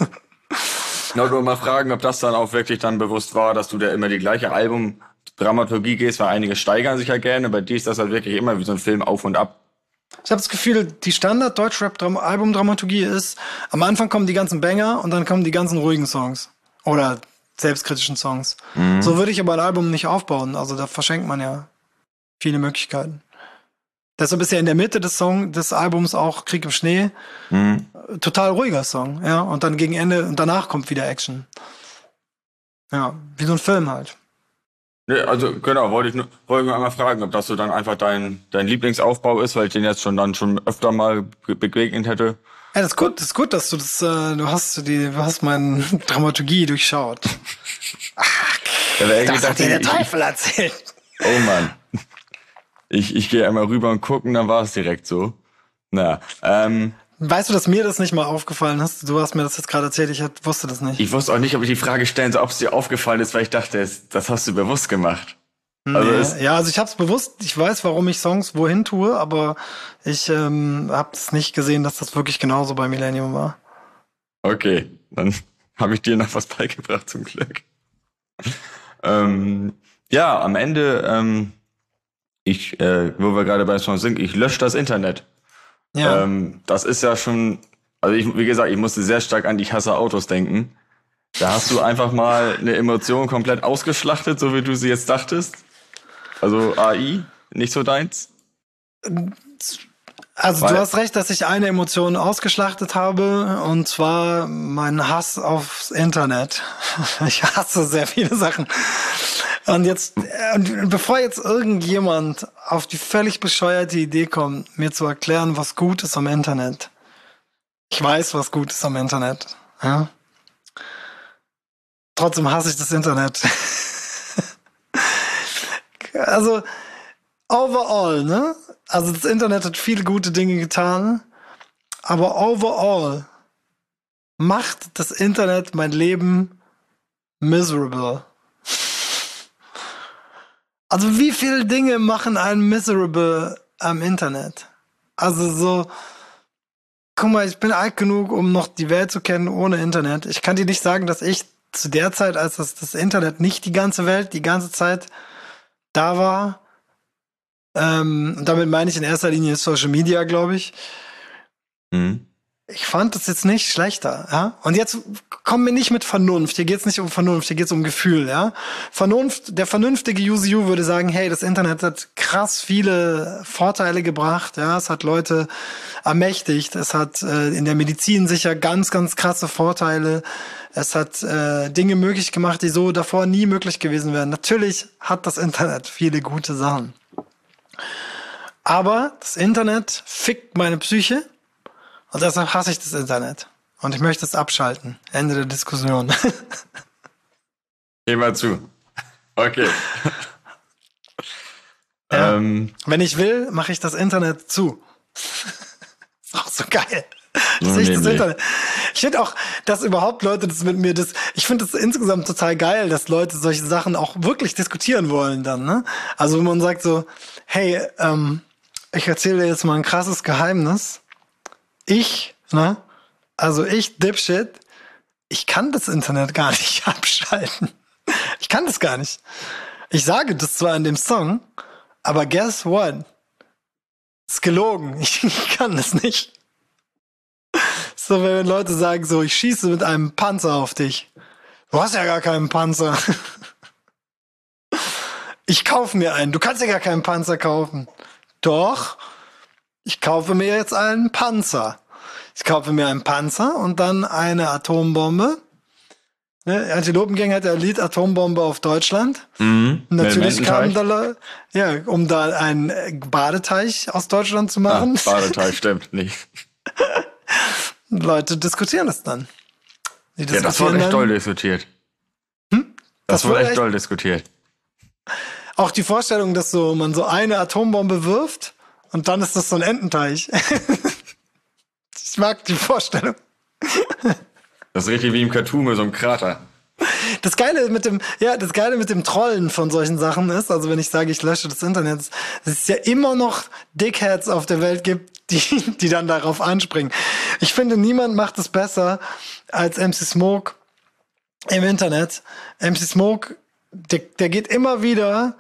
Ich wollte nur mal fragen, ob das dann auch wirklich dann bewusst war, dass du da immer die gleiche Album-Dramaturgie gehst, weil einige steigern sich ja gerne. Bei dir ist das halt wirklich immer wie so ein Film auf und ab. Ich habe das Gefühl, die Standard-Deutschrap-Album-Dramaturgie ist, am Anfang kommen die ganzen Banger und dann kommen die ganzen ruhigen Songs. Oder selbstkritischen Songs. So würde ich aber ein Album nicht aufbauen. Also da verschenkt man ja viele Möglichkeiten. Deshalb ist ja in der Mitte des Albums auch Krieg im Schnee. Total ruhiger Song, ja. Und dann gegen Ende und danach kommt wieder Action. Ja, wie so ein Film halt. Nee, also genau, wollte ich nur einmal fragen, ob das so dann einfach dein Lieblingsaufbau ist, weil ich den jetzt schon öfter mal begegnet hätte. Ja, das ist gut, dass du du hast meine Dramaturgie durchschaut. Das hat dir der Teufel erzählt. Oh Mann. Ich gehe einmal rüber und gucken, dann war es direkt so. Weißt du, dass mir das nicht mal aufgefallen ist? Du hast mir das jetzt gerade erzählt, ich wusste das nicht. Ich wusste auch nicht, ob ich die Frage stellen soll, ob es dir aufgefallen ist, weil ich dachte, das hast du bewusst gemacht. Also also ich hab's bewusst, ich weiß, warum ich Songs wohin tue, aber ich hab's nicht gesehen, dass das wirklich genauso bei Millennium war. Okay, dann habe ich dir noch was beigebracht, zum Glück. Ja, am Ende, wo wir gerade bei Songs sind, ich lösche das Internet. Ja. Das ist ja schon, also wie gesagt, ich musste sehr stark an Ich hasse Autos denken. Da hast du einfach mal eine Emotion komplett ausgeschlachtet, so wie du sie jetzt dachtest. Also AI, nicht so deins? Also du hast recht, dass ich eine Emotion ausgeschlachtet habe, und zwar meinen Hass aufs Internet. Ich hasse sehr viele Sachen. Und bevor jetzt irgendjemand auf die völlig bescheuerte Idee kommt, mir zu erklären, was gut ist am Internet. Ich weiß, was gut ist am Internet. Ja? Trotzdem hasse ich das Internet. Also, overall, ne? Also das Internet hat viele gute Dinge getan, aber overall macht das Internet mein Leben miserable. Also wie viele Dinge machen einen miserable am Internet? Also so, guck mal, ich bin alt genug, um noch die Welt zu kennen ohne Internet. Ich kann dir nicht sagen, dass ich zu der Zeit, als das Internet nicht die ganze Welt, die ganze Zeit da war, und damit meine ich in erster Linie Social Media, glaube ich. Mhm. Ich fand das jetzt nicht schlechter, ja. Und jetzt kommen wir nicht mit Vernunft. Hier geht's nicht um Vernunft, hier geht's um Gefühl, ja. Der vernünftige UCU würde sagen, hey, das Internet hat krass viele Vorteile gebracht, ja. Es hat Leute ermächtigt. Es hat in der Medizin sicher ganz, ganz krasse Vorteile. Es hat Dinge möglich gemacht, die so davor nie möglich gewesen wären. Natürlich hat das Internet viele gute Sachen. Aber das Internet fickt meine Psyche, und deshalb hasse ich das Internet. Und ich möchte es abschalten. Ende der Diskussion. Geh mal zu. Okay. Ja. Wenn ich will, mache ich das Internet zu. Ist auch so geil. Das Internet. Ich finde auch, dass überhaupt Leute ich finde es insgesamt total geil, dass Leute solche Sachen auch wirklich diskutieren wollen dann, ne? Also wenn man sagt so, hey, ich erzähle dir jetzt mal ein krasses Geheimnis. Ich, Dipshit, ich kann das Internet gar nicht abschalten. Ich kann das gar nicht. Ich sage das zwar in dem Song, aber guess what? Ist gelogen. Ich kann das nicht. So, wenn Leute sagen so, ich schieße mit einem Panzer auf dich. Du hast ja gar keinen Panzer. Ich kaufe mir einen. Du kannst ja gar keinen Panzer kaufen. Doch. Ich kaufe mir jetzt einen Panzer. Ich kaufe mir einen Panzer und dann eine Atombombe. Ne? Antilopengang hat ja Lied Atombombe auf Deutschland. Mhm. Natürlich kamen da, um da einen Badeteich aus Deutschland zu machen. Badeteich stimmt nicht. Leute diskutieren das dann. Das wurde echt doll diskutiert. Das wurde echt doll diskutiert. Auch die Vorstellung, dass man so eine Atombombe wirft und dann ist das so ein Ententeich. Ich mag die Vorstellung. Das ist richtig wie im Cartoon, so ein Krater. Das Geile mit dem Trollen von solchen Sachen ist, also wenn ich sage, ich lösche das Internet, dass es ja immer noch Dickheads auf der Welt gibt, die dann darauf anspringen. Ich finde, niemand macht es besser als MC Smoke im Internet. MC Smoke, der geht immer wieder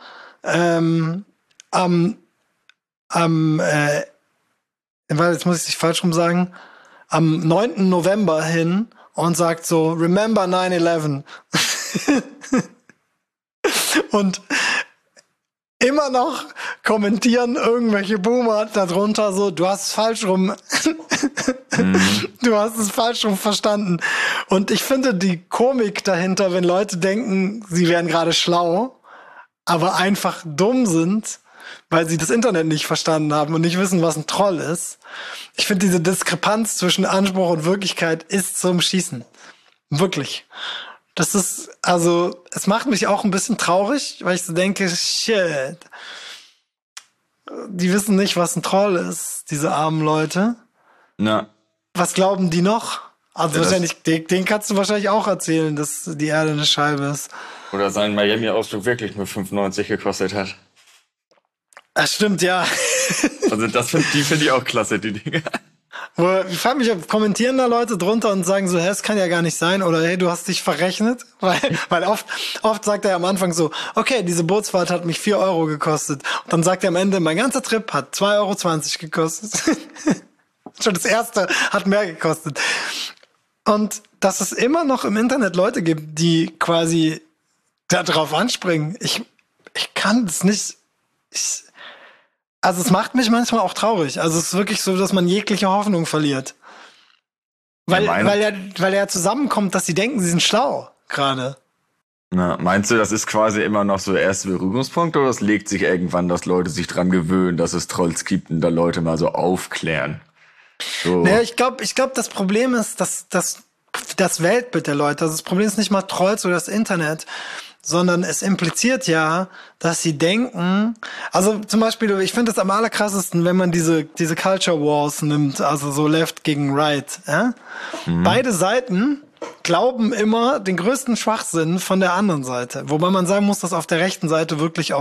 jetzt muss ich es falsch rum sagen, am 9. November hin und sagt so, remember 9/11. Und immer noch kommentieren irgendwelche Boomer darunter so, du hast es falsch rum. Du hast es falsch rum verstanden. Und ich finde die Komik dahinter, wenn Leute denken, sie wären gerade schlau, aber einfach dumm sind, weil sie das Internet nicht verstanden haben und nicht wissen, was ein Troll ist. Ich finde, diese Diskrepanz zwischen Anspruch und Wirklichkeit ist zum Schießen. Wirklich. Das ist, also, es macht mich auch ein bisschen traurig, weil ich so denke, shit. Die wissen nicht, was ein Troll ist, diese armen Leute. Na. Was glauben die noch? Also Ja, wahrscheinlich, den kannst du wahrscheinlich auch erzählen, dass die Erde eine Scheibe ist. Oder sein Miami-Ausflug wirklich nur 5,90 gekostet hat. Das stimmt, ja. Also die finde ich auch klasse, die Dinge. Ich frage mich, kommentieren da Leute drunter und sagen so, hey, es kann ja gar nicht sein oder hey, du hast dich verrechnet? Weil oft sagt er am Anfang so, okay, diese Bootsfahrt hat mich 4 Euro gekostet. Und dann sagt er am Ende, mein ganzer Trip hat 2,20 Euro gekostet. Schon das erste hat mehr gekostet. Und dass es immer noch im Internet Leute gibt, die quasi da drauf anspringen. Ich kann es nicht. Also es macht mich manchmal auch traurig. Also es ist wirklich so, dass man jegliche Hoffnung verliert. Weil er zusammenkommt, dass sie denken, sie sind schlau gerade. Na, meinst du, das ist quasi immer noch so der erste Berührungspunkt oder es legt sich irgendwann, dass Leute sich dran gewöhnen, dass es Trolls gibt und da Leute mal so aufklären? So. Naja, ich glaube, das Problem ist, dass das Weltbild der Leute, also das Problem ist nicht mal Trolls oder das Internet, sondern es impliziert ja, dass sie denken, also zum Beispiel, ich finde es am allerkrassesten, wenn man diese Culture Wars nimmt, also so Left gegen Right. Ja? Beide Seiten glauben immer den größten Schwachsinn von der anderen Seite. Wobei man sagen muss, dass auf der rechten Seite wirklich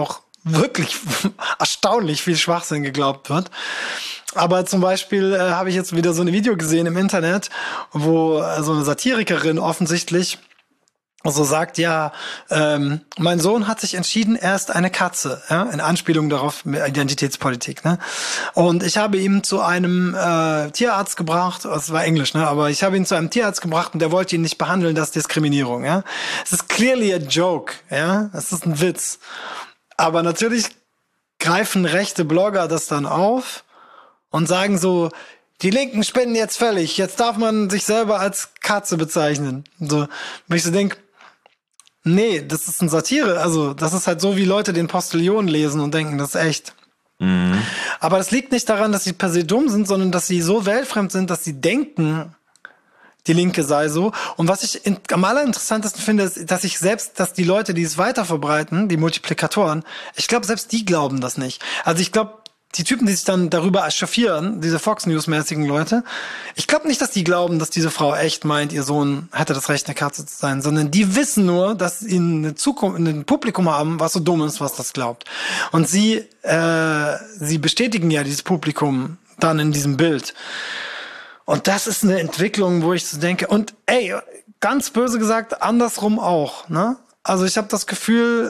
erstaunlich viel Schwachsinn geglaubt wird. Aber zum Beispiel habe ich jetzt wieder so ein Video gesehen im Internet, wo so eine Satirikerin offensichtlich so sagt, ja, mein Sohn hat sich entschieden, er ist eine Katze, ja, in Anspielung darauf, mit Identitätspolitik, ne? Und ich habe ihn zu einem Tierarzt gebracht, es war Englisch, ne? Aber ich habe ihn zu einem Tierarzt gebracht und der wollte ihn nicht behandeln, das ist Diskriminierung, ja? Es ist clearly a joke, ja? Es ist ein Witz. Aber natürlich greifen rechte Blogger das dann auf und sagen so, die Linken spinnen jetzt völlig, jetzt darf man sich selber als Katze bezeichnen. So, wenn ich so denke, nee, das ist eine Satire. Also, das ist halt so, wie Leute den Postillon lesen und denken, das ist echt. Mhm. Aber das liegt nicht daran, dass sie per se dumm sind, sondern dass sie so weltfremd sind, dass sie denken, die Linke sei so. Und was ich am allerinteressantesten finde, ist, dass die Leute, die es weiter verbreiten, die Multiplikatoren, ich glaube, selbst die glauben das nicht. Also ich glaube, die Typen, die sich dann darüber echauffieren, diese Fox News-mäßigen Leute, ich glaube nicht, dass die glauben, dass diese Frau echt meint, ihr Sohn hätte das Recht, eine Katze zu sein, sondern die wissen nur, dass sie eine Zukunft, ein Publikum haben, was so dumm ist, was das glaubt. Und sie bestätigen ja dieses Publikum dann in diesem Bild. Und das ist eine Entwicklung, wo ich so denke, und ey, ganz böse gesagt, andersrum auch, ne? Also ich habe das Gefühl,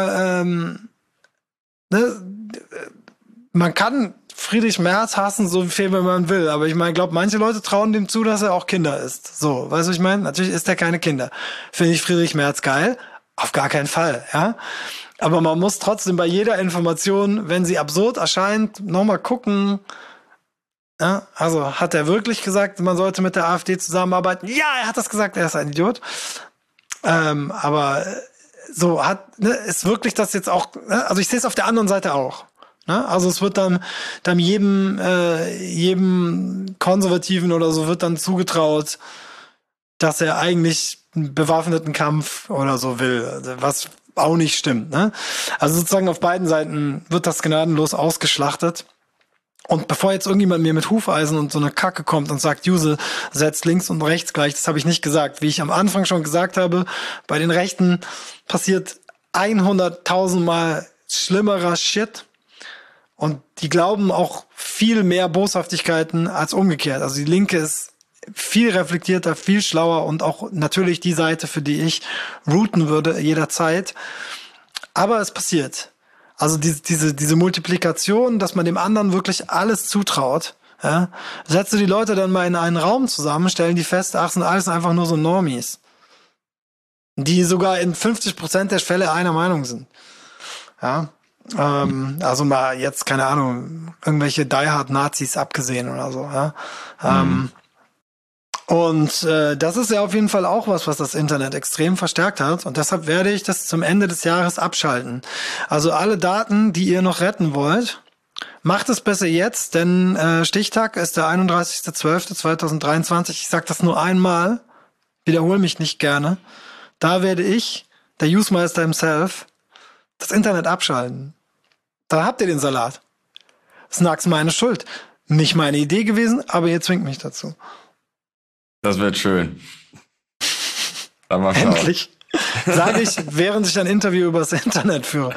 man kann Friedrich Merz hassen, so viel wie man will, aber ich meine, glaube, manche Leute trauen dem zu, dass er auch Kinder ist. So, weißt du, was ich meine? Natürlich ist er keine Kinder. Finde ich Friedrich Merz geil? Auf gar keinen Fall, ja? Aber man muss trotzdem bei jeder Information, wenn sie absurd erscheint, nochmal gucken, ja? Also, hat er wirklich gesagt, man sollte mit der AfD zusammenarbeiten? Ja, er hat das gesagt, er ist ein Idiot. Aber so ist wirklich das jetzt auch, also ich sehe es auf der anderen Seite auch. Also es wird dann jedem Konservativen oder so wird dann zugetraut, dass er eigentlich einen bewaffneten Kampf oder so will, was auch nicht stimmt. Ne? Also sozusagen auf beiden Seiten wird das gnadenlos ausgeschlachtet. Und bevor jetzt irgendjemand mir mit Hufeisen und so einer Kacke kommt und sagt, Juse, setzt links und rechts gleich, das habe ich nicht gesagt. Wie ich am Anfang schon gesagt habe, bei den Rechten passiert 100.000 Mal schlimmerer Shit. Und die glauben auch viel mehr Boshaftigkeiten als umgekehrt. Also die Linke ist viel reflektierter, viel schlauer und auch natürlich die Seite, für die ich routen würde jederzeit. Aber es passiert. Also diese Multiplikation, dass man dem anderen wirklich alles zutraut. Ja? Setzt du die Leute dann mal in einen Raum zusammen, stellen die fest, ach, sind alles einfach nur so Normies. Die sogar in 50% der Fälle einer Meinung sind. Ja. Also mal jetzt, keine Ahnung, irgendwelche Die Hard Nazis abgesehen oder so, ja. Und das ist ja auf jeden Fall auch was das Internet extrem verstärkt hat. Und deshalb werde ich das zum Ende des Jahres abschalten. Also alle Daten, die ihr noch retten wollt, macht es besser jetzt, denn Stichtag ist der 31.12.2023. Ich sage das nur einmal, wiederhole mich nicht gerne. Da werde ich, der Usemeister himself, das Internet abschalten. Da habt ihr den Salat. Snacks meine Schuld. Nicht meine Idee gewesen, aber ihr zwingt mich dazu. Das wird schön. Dann mal schauen. Endlich. Sage ich, während ich ein Interview über das Internet führe.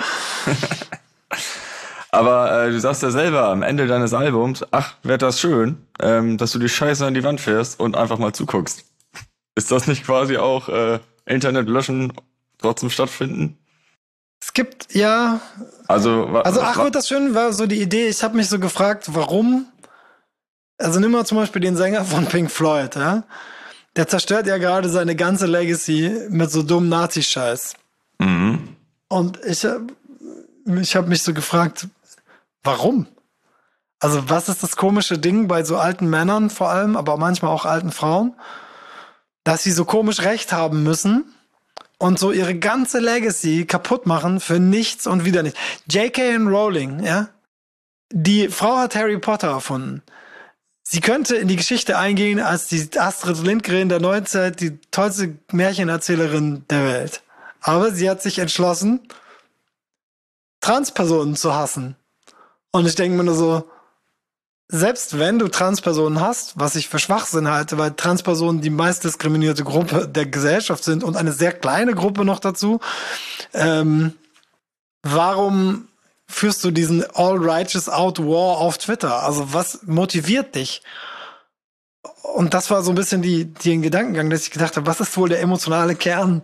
Aber du sagst ja selber am Ende deines Albums, ach, wird das schön, dass du die Scheiße an die Wand fährst und einfach mal zuguckst. Ist das nicht quasi auch Internet löschen, trotzdem stattfinden? Es gibt, ja... Also ach, wird das schön, war so die Idee. Ich habe mich so gefragt, warum... Also nimm mal zum Beispiel den Sänger von Pink Floyd, ja? Der zerstört ja gerade seine ganze Legacy mit so dummen Nazi-Scheiß. Mhm. Und ich hab mich so gefragt, warum? Also was ist das komische Ding bei so alten Männern vor allem, aber manchmal auch alten Frauen, dass sie so komisch Recht haben müssen und so ihre ganze Legacy kaputt machen für nichts und wieder nichts. J.K. Rowling, ja? Die Frau hat Harry Potter erfunden. Sie könnte in die Geschichte eingehen als die Astrid Lindgren der Neuzeit, die tollste Märchenerzählerin der Welt. Aber sie hat sich entschlossen, Transpersonen zu hassen. Und ich denke mir nur so, selbst wenn du Transpersonen hast, was ich für Schwachsinn halte, weil Transpersonen die meist diskriminierte Gruppe der Gesellschaft sind und eine sehr kleine Gruppe noch dazu, warum führst du diesen All Righteous Out War auf Twitter? Also was motiviert dich? Und das war so ein bisschen den Gedankengang, dass ich gedacht habe, was ist wohl der emotionale Kern?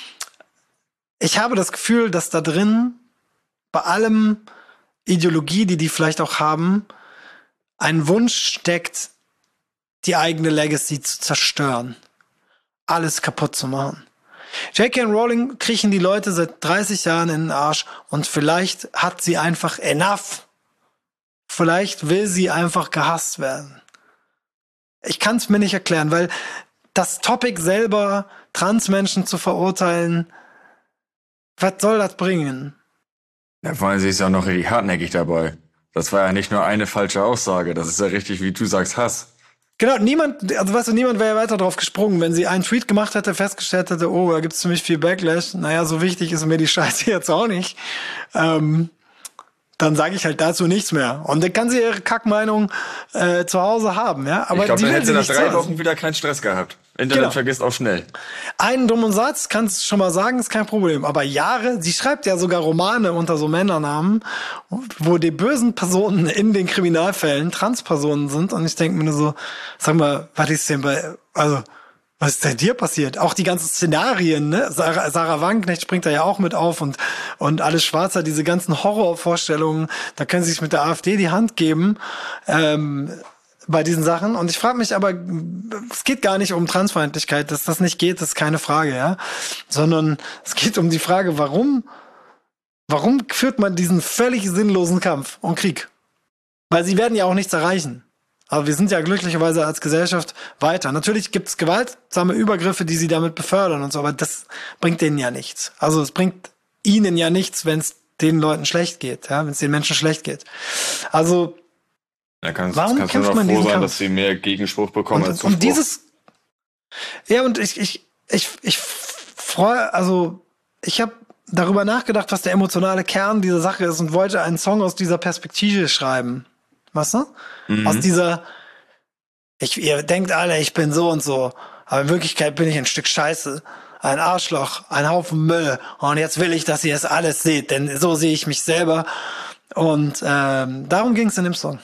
Ich habe das Gefühl, dass da drin bei allem Ideologie, die vielleicht auch haben, ein Wunsch steckt, die eigene Legacy zu zerstören. Alles kaputt zu machen. J.K. Rowling kriechen die Leute seit 30 Jahren in den Arsch und vielleicht hat sie einfach enough. Vielleicht will sie einfach gehasst werden. Ich kann es mir nicht erklären, weil das Topic selber, Transmenschen zu verurteilen, was soll das bringen? Ja, vor allem, sie ist ja auch noch richtig hartnäckig dabei. Das war ja nicht nur eine falsche Aussage, das ist ja richtig, wie du sagst, Hass. Genau, niemand wäre ja weiter drauf gesprungen, wenn sie einen Tweet gemacht hätte, festgestellt hätte, oh, da gibt's ziemlich viel Backlash. Naja, so wichtig ist mir die Scheiße jetzt auch nicht. Dann sage ich halt dazu nichts mehr. Und dann kann sie ihre Kackmeinung zu Hause haben, ja. Aber ich glaube, dann hätte sie nach 3 Wochen Wochen wieder keinen Stress gehabt. Internet vergisst auch schnell. Einen dummen Satz, kannst du schon mal sagen, ist kein Problem. Aber Jahre, sie schreibt ja sogar Romane unter so Männernamen, wo die bösen Personen in den Kriminalfällen Transpersonen sind. Und ich denke mir nur so, sag mal, was ist denn was ist denn dir passiert? Auch die ganzen Szenarien, ne? Sarah Wagenknecht springt da ja auch mit auf und alles Schwarzer, diese ganzen Horrorvorstellungen, da können sie sich mit der AfD die Hand geben, bei diesen Sachen. Und ich frage mich aber, es geht gar nicht um Transfeindlichkeit, dass das nicht geht, das ist keine Frage, ja. Sondern es geht um die Frage, warum führt man diesen völlig sinnlosen Kampf und Krieg? Weil sie werden ja auch nichts erreichen. Aber wir sind ja glücklicherweise als Gesellschaft weiter. Natürlich gibt es gewaltsame Übergriffe, die sie damit befördern und so, aber das bringt denen ja nichts. Also es bringt ihnen ja nichts, wenn es den Leuten schlecht geht, ja, wenn es den Menschen schlecht geht. Also warum kämpft man diesen Kampf? Dass sie mehr Gegenspruch bekommen als Zuspruch. Und dieses, ja, und ich freue, also ich habe darüber nachgedacht, was der emotionale Kern dieser Sache ist und wollte einen Song aus dieser Perspektive schreiben. Weißt du? Mhm. Aus dieser, ihr denkt alle, ich bin so und so, aber in Wirklichkeit bin ich ein Stück Scheiße, ein Arschloch, ein Haufen Müll und jetzt will ich, dass ihr es alles seht, denn so sehe ich mich selber und darum ging es in dem Song.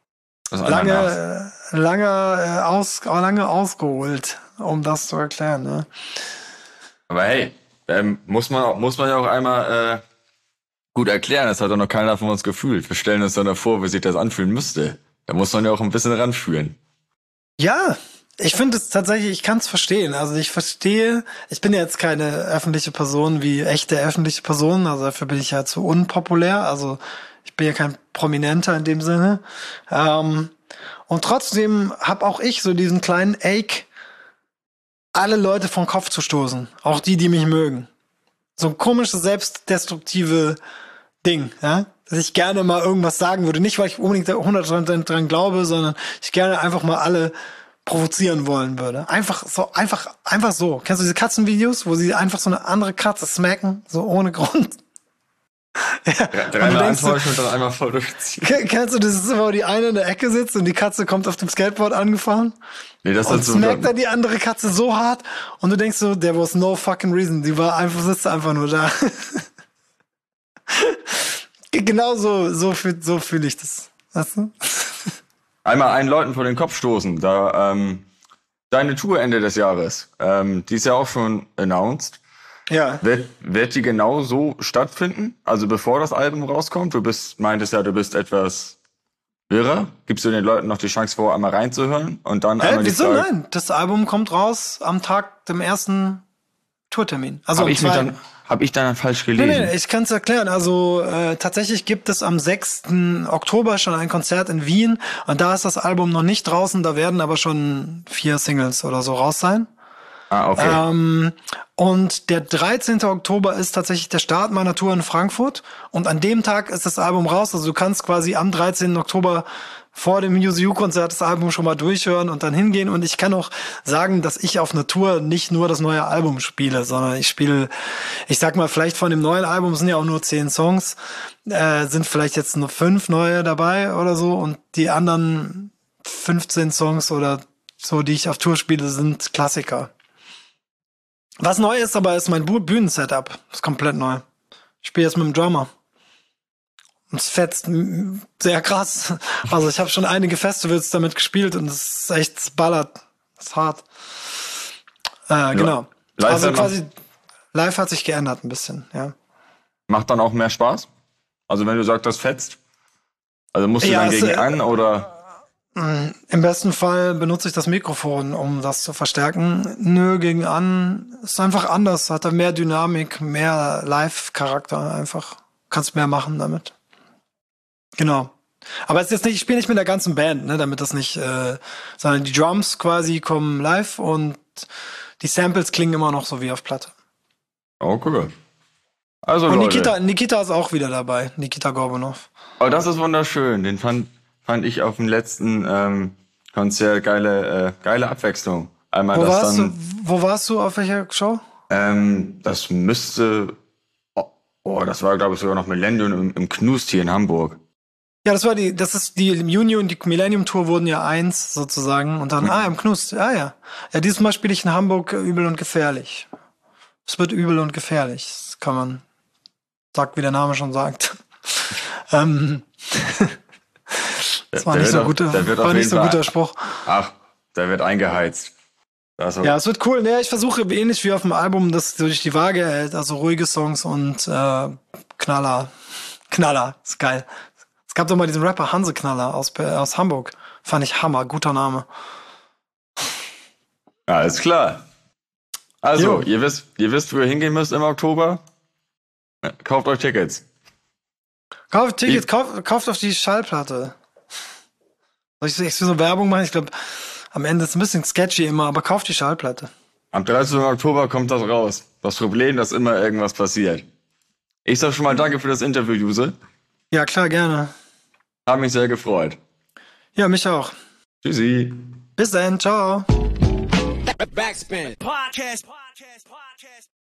Lange ausgeholt, um das zu erklären. Ne? Aber hey, muss man ja auch einmal gut erklären. Das hat doch noch keiner von uns gefühlt. Wir stellen uns dann davor, wie sich das anfühlen müsste. Da muss man ja auch ein bisschen ranfühlen. Ja, ich finde es tatsächlich, ich kann es verstehen. Also ich verstehe, ich bin ja jetzt keine öffentliche Person wie echte öffentliche Personen, also dafür bin ich ja zu unpopulär. Also ich bin ja kein Prominenter in dem Sinne. Und trotzdem habe auch ich so diesen kleinen Ache alle Leute vom Kopf zu stoßen. Auch die mich mögen. So ein komisches, selbstdestruktive Ding, ja? Dass ich gerne mal irgendwas sagen würde. Nicht, weil ich unbedingt 100% dran glaube, sondern ich gerne einfach mal alle provozieren wollen würde. Einfach so. Kennst du diese Katzenvideos, wo sie einfach so eine andere Katze smacken? So ohne Grund. Ja, dreimal antäuschen und dann einmal voll durchziehen. Kennst du das, wo die eine in der Ecke sitzt und die Katze kommt auf dem Skateboard angefahren? Nee, das und ist so. Smackt dann die andere Katze so hart und du denkst so, there was no fucking reason. Die sitzt einfach nur da. Genau so fühle ich das. Weißt du? Einmal einen Leuten vor den Kopf stoßen. Da, deine Tour Ende des Jahres, die ist ja auch schon announced. Ja. Wird die genau so stattfinden? Also bevor das Album rauskommt? Meintest ja, du bist etwas wirrer. Gibst du den Leuten noch die Chance vor, einmal reinzuhören? Und dann einmal die wieso? Frage, Nein, das Album kommt raus am Tag dem ersten Tourtermin. Also hab ich dann falsch gelesen? Nee, ich kann es erklären. Also tatsächlich gibt es am 6. Oktober schon ein Konzert in Wien und da ist das Album noch nicht draußen, da werden aber schon 4 Singles oder so raus sein. Ah, okay. Und der 13. Oktober ist tatsächlich der Start meiner Tour in Frankfurt und an dem Tag ist das Album raus. Also du kannst quasi am 13. Oktober vor dem Music Konzert das Album schon mal durchhören und dann hingehen. Und ich kann auch sagen, dass ich auf einer Tour nicht nur das neue Album spiele, sondern ich sag mal, vielleicht von dem neuen Album sind ja auch nur 10 Songs, sind vielleicht jetzt nur 5 neue dabei oder so und die anderen 15 Songs oder so, die ich auf Tour spiele, sind Klassiker. Was neu ist aber, ist mein Bühnensetup. Das ist komplett neu. Ich spiele jetzt mit dem Drummer. Und es fetzt sehr krass. Also ich habe schon einige Festivals damit gespielt und es ist echt, es ballert. Es ist hart. Genau. Also quasi, live hat sich geändert ein bisschen, ja. Macht dann auch mehr Spaß? Also wenn du sagst, das fetzt? Also musst du dann gegen an oder? Im besten Fall benutze ich das Mikrofon, um das zu verstärken. Nö, gegen an ist einfach anders. Hat da mehr Dynamik, mehr Live-Charakter einfach. Kannst mehr machen damit. Genau. Aber es ist jetzt nicht, ich spiele nicht mit der ganzen Band, ne, damit das nicht, sondern die Drums quasi kommen live und die Samples klingen immer noch so wie auf Platte. Okay. Also und Leute. Nikita ist auch wieder dabei, Nikita Gorbunov. Oh, das ist wunderschön. Den fand ich auf dem letzten Konzert geile Abwechslung. Einmal Wo warst du? Auf welcher Show? Das müsste, das war glaube ich sogar noch Millennium im Knust hier in Hamburg. Ja, das ist die Juni und die Millennium Tour wurden ja eins sozusagen und dann, im Knust, ja. Ja, dieses Mal spiele ich in Hamburg Übel und Gefährlich. Es wird übel und gefährlich, das kann man, sagt wie der Name schon sagt. Das war nicht so ein guter Spruch. Ach, der wird eingeheizt. Ja, es wird cool. Ja, ich versuche ähnlich wie auf dem Album, das durch die Waage hält. Also ruhige Songs und Knaller. Knaller, ist geil. Es gab doch mal diesen Rapper Hanse Knaller aus Hamburg. Fand ich Hammer, guter Name. Alles klar. Also, ihr wisst, wo ihr hingehen müsst im Oktober. Kauft euch Tickets. Kauft Tickets, kauft auf die Schallplatte. Soll ich so Werbung machen? Ich glaube, am Ende ist es ein bisschen sketchy immer, aber kauft die Schallplatte. Am 13. Oktober kommt das raus. Das Problem, dass immer irgendwas passiert. Ich sag schon mal danke für das Interview, Juse. Ja, klar, gerne. Hat mich sehr gefreut. Ja, mich auch. Tschüssi. Bis dann, ciao. Backspin. Podcast.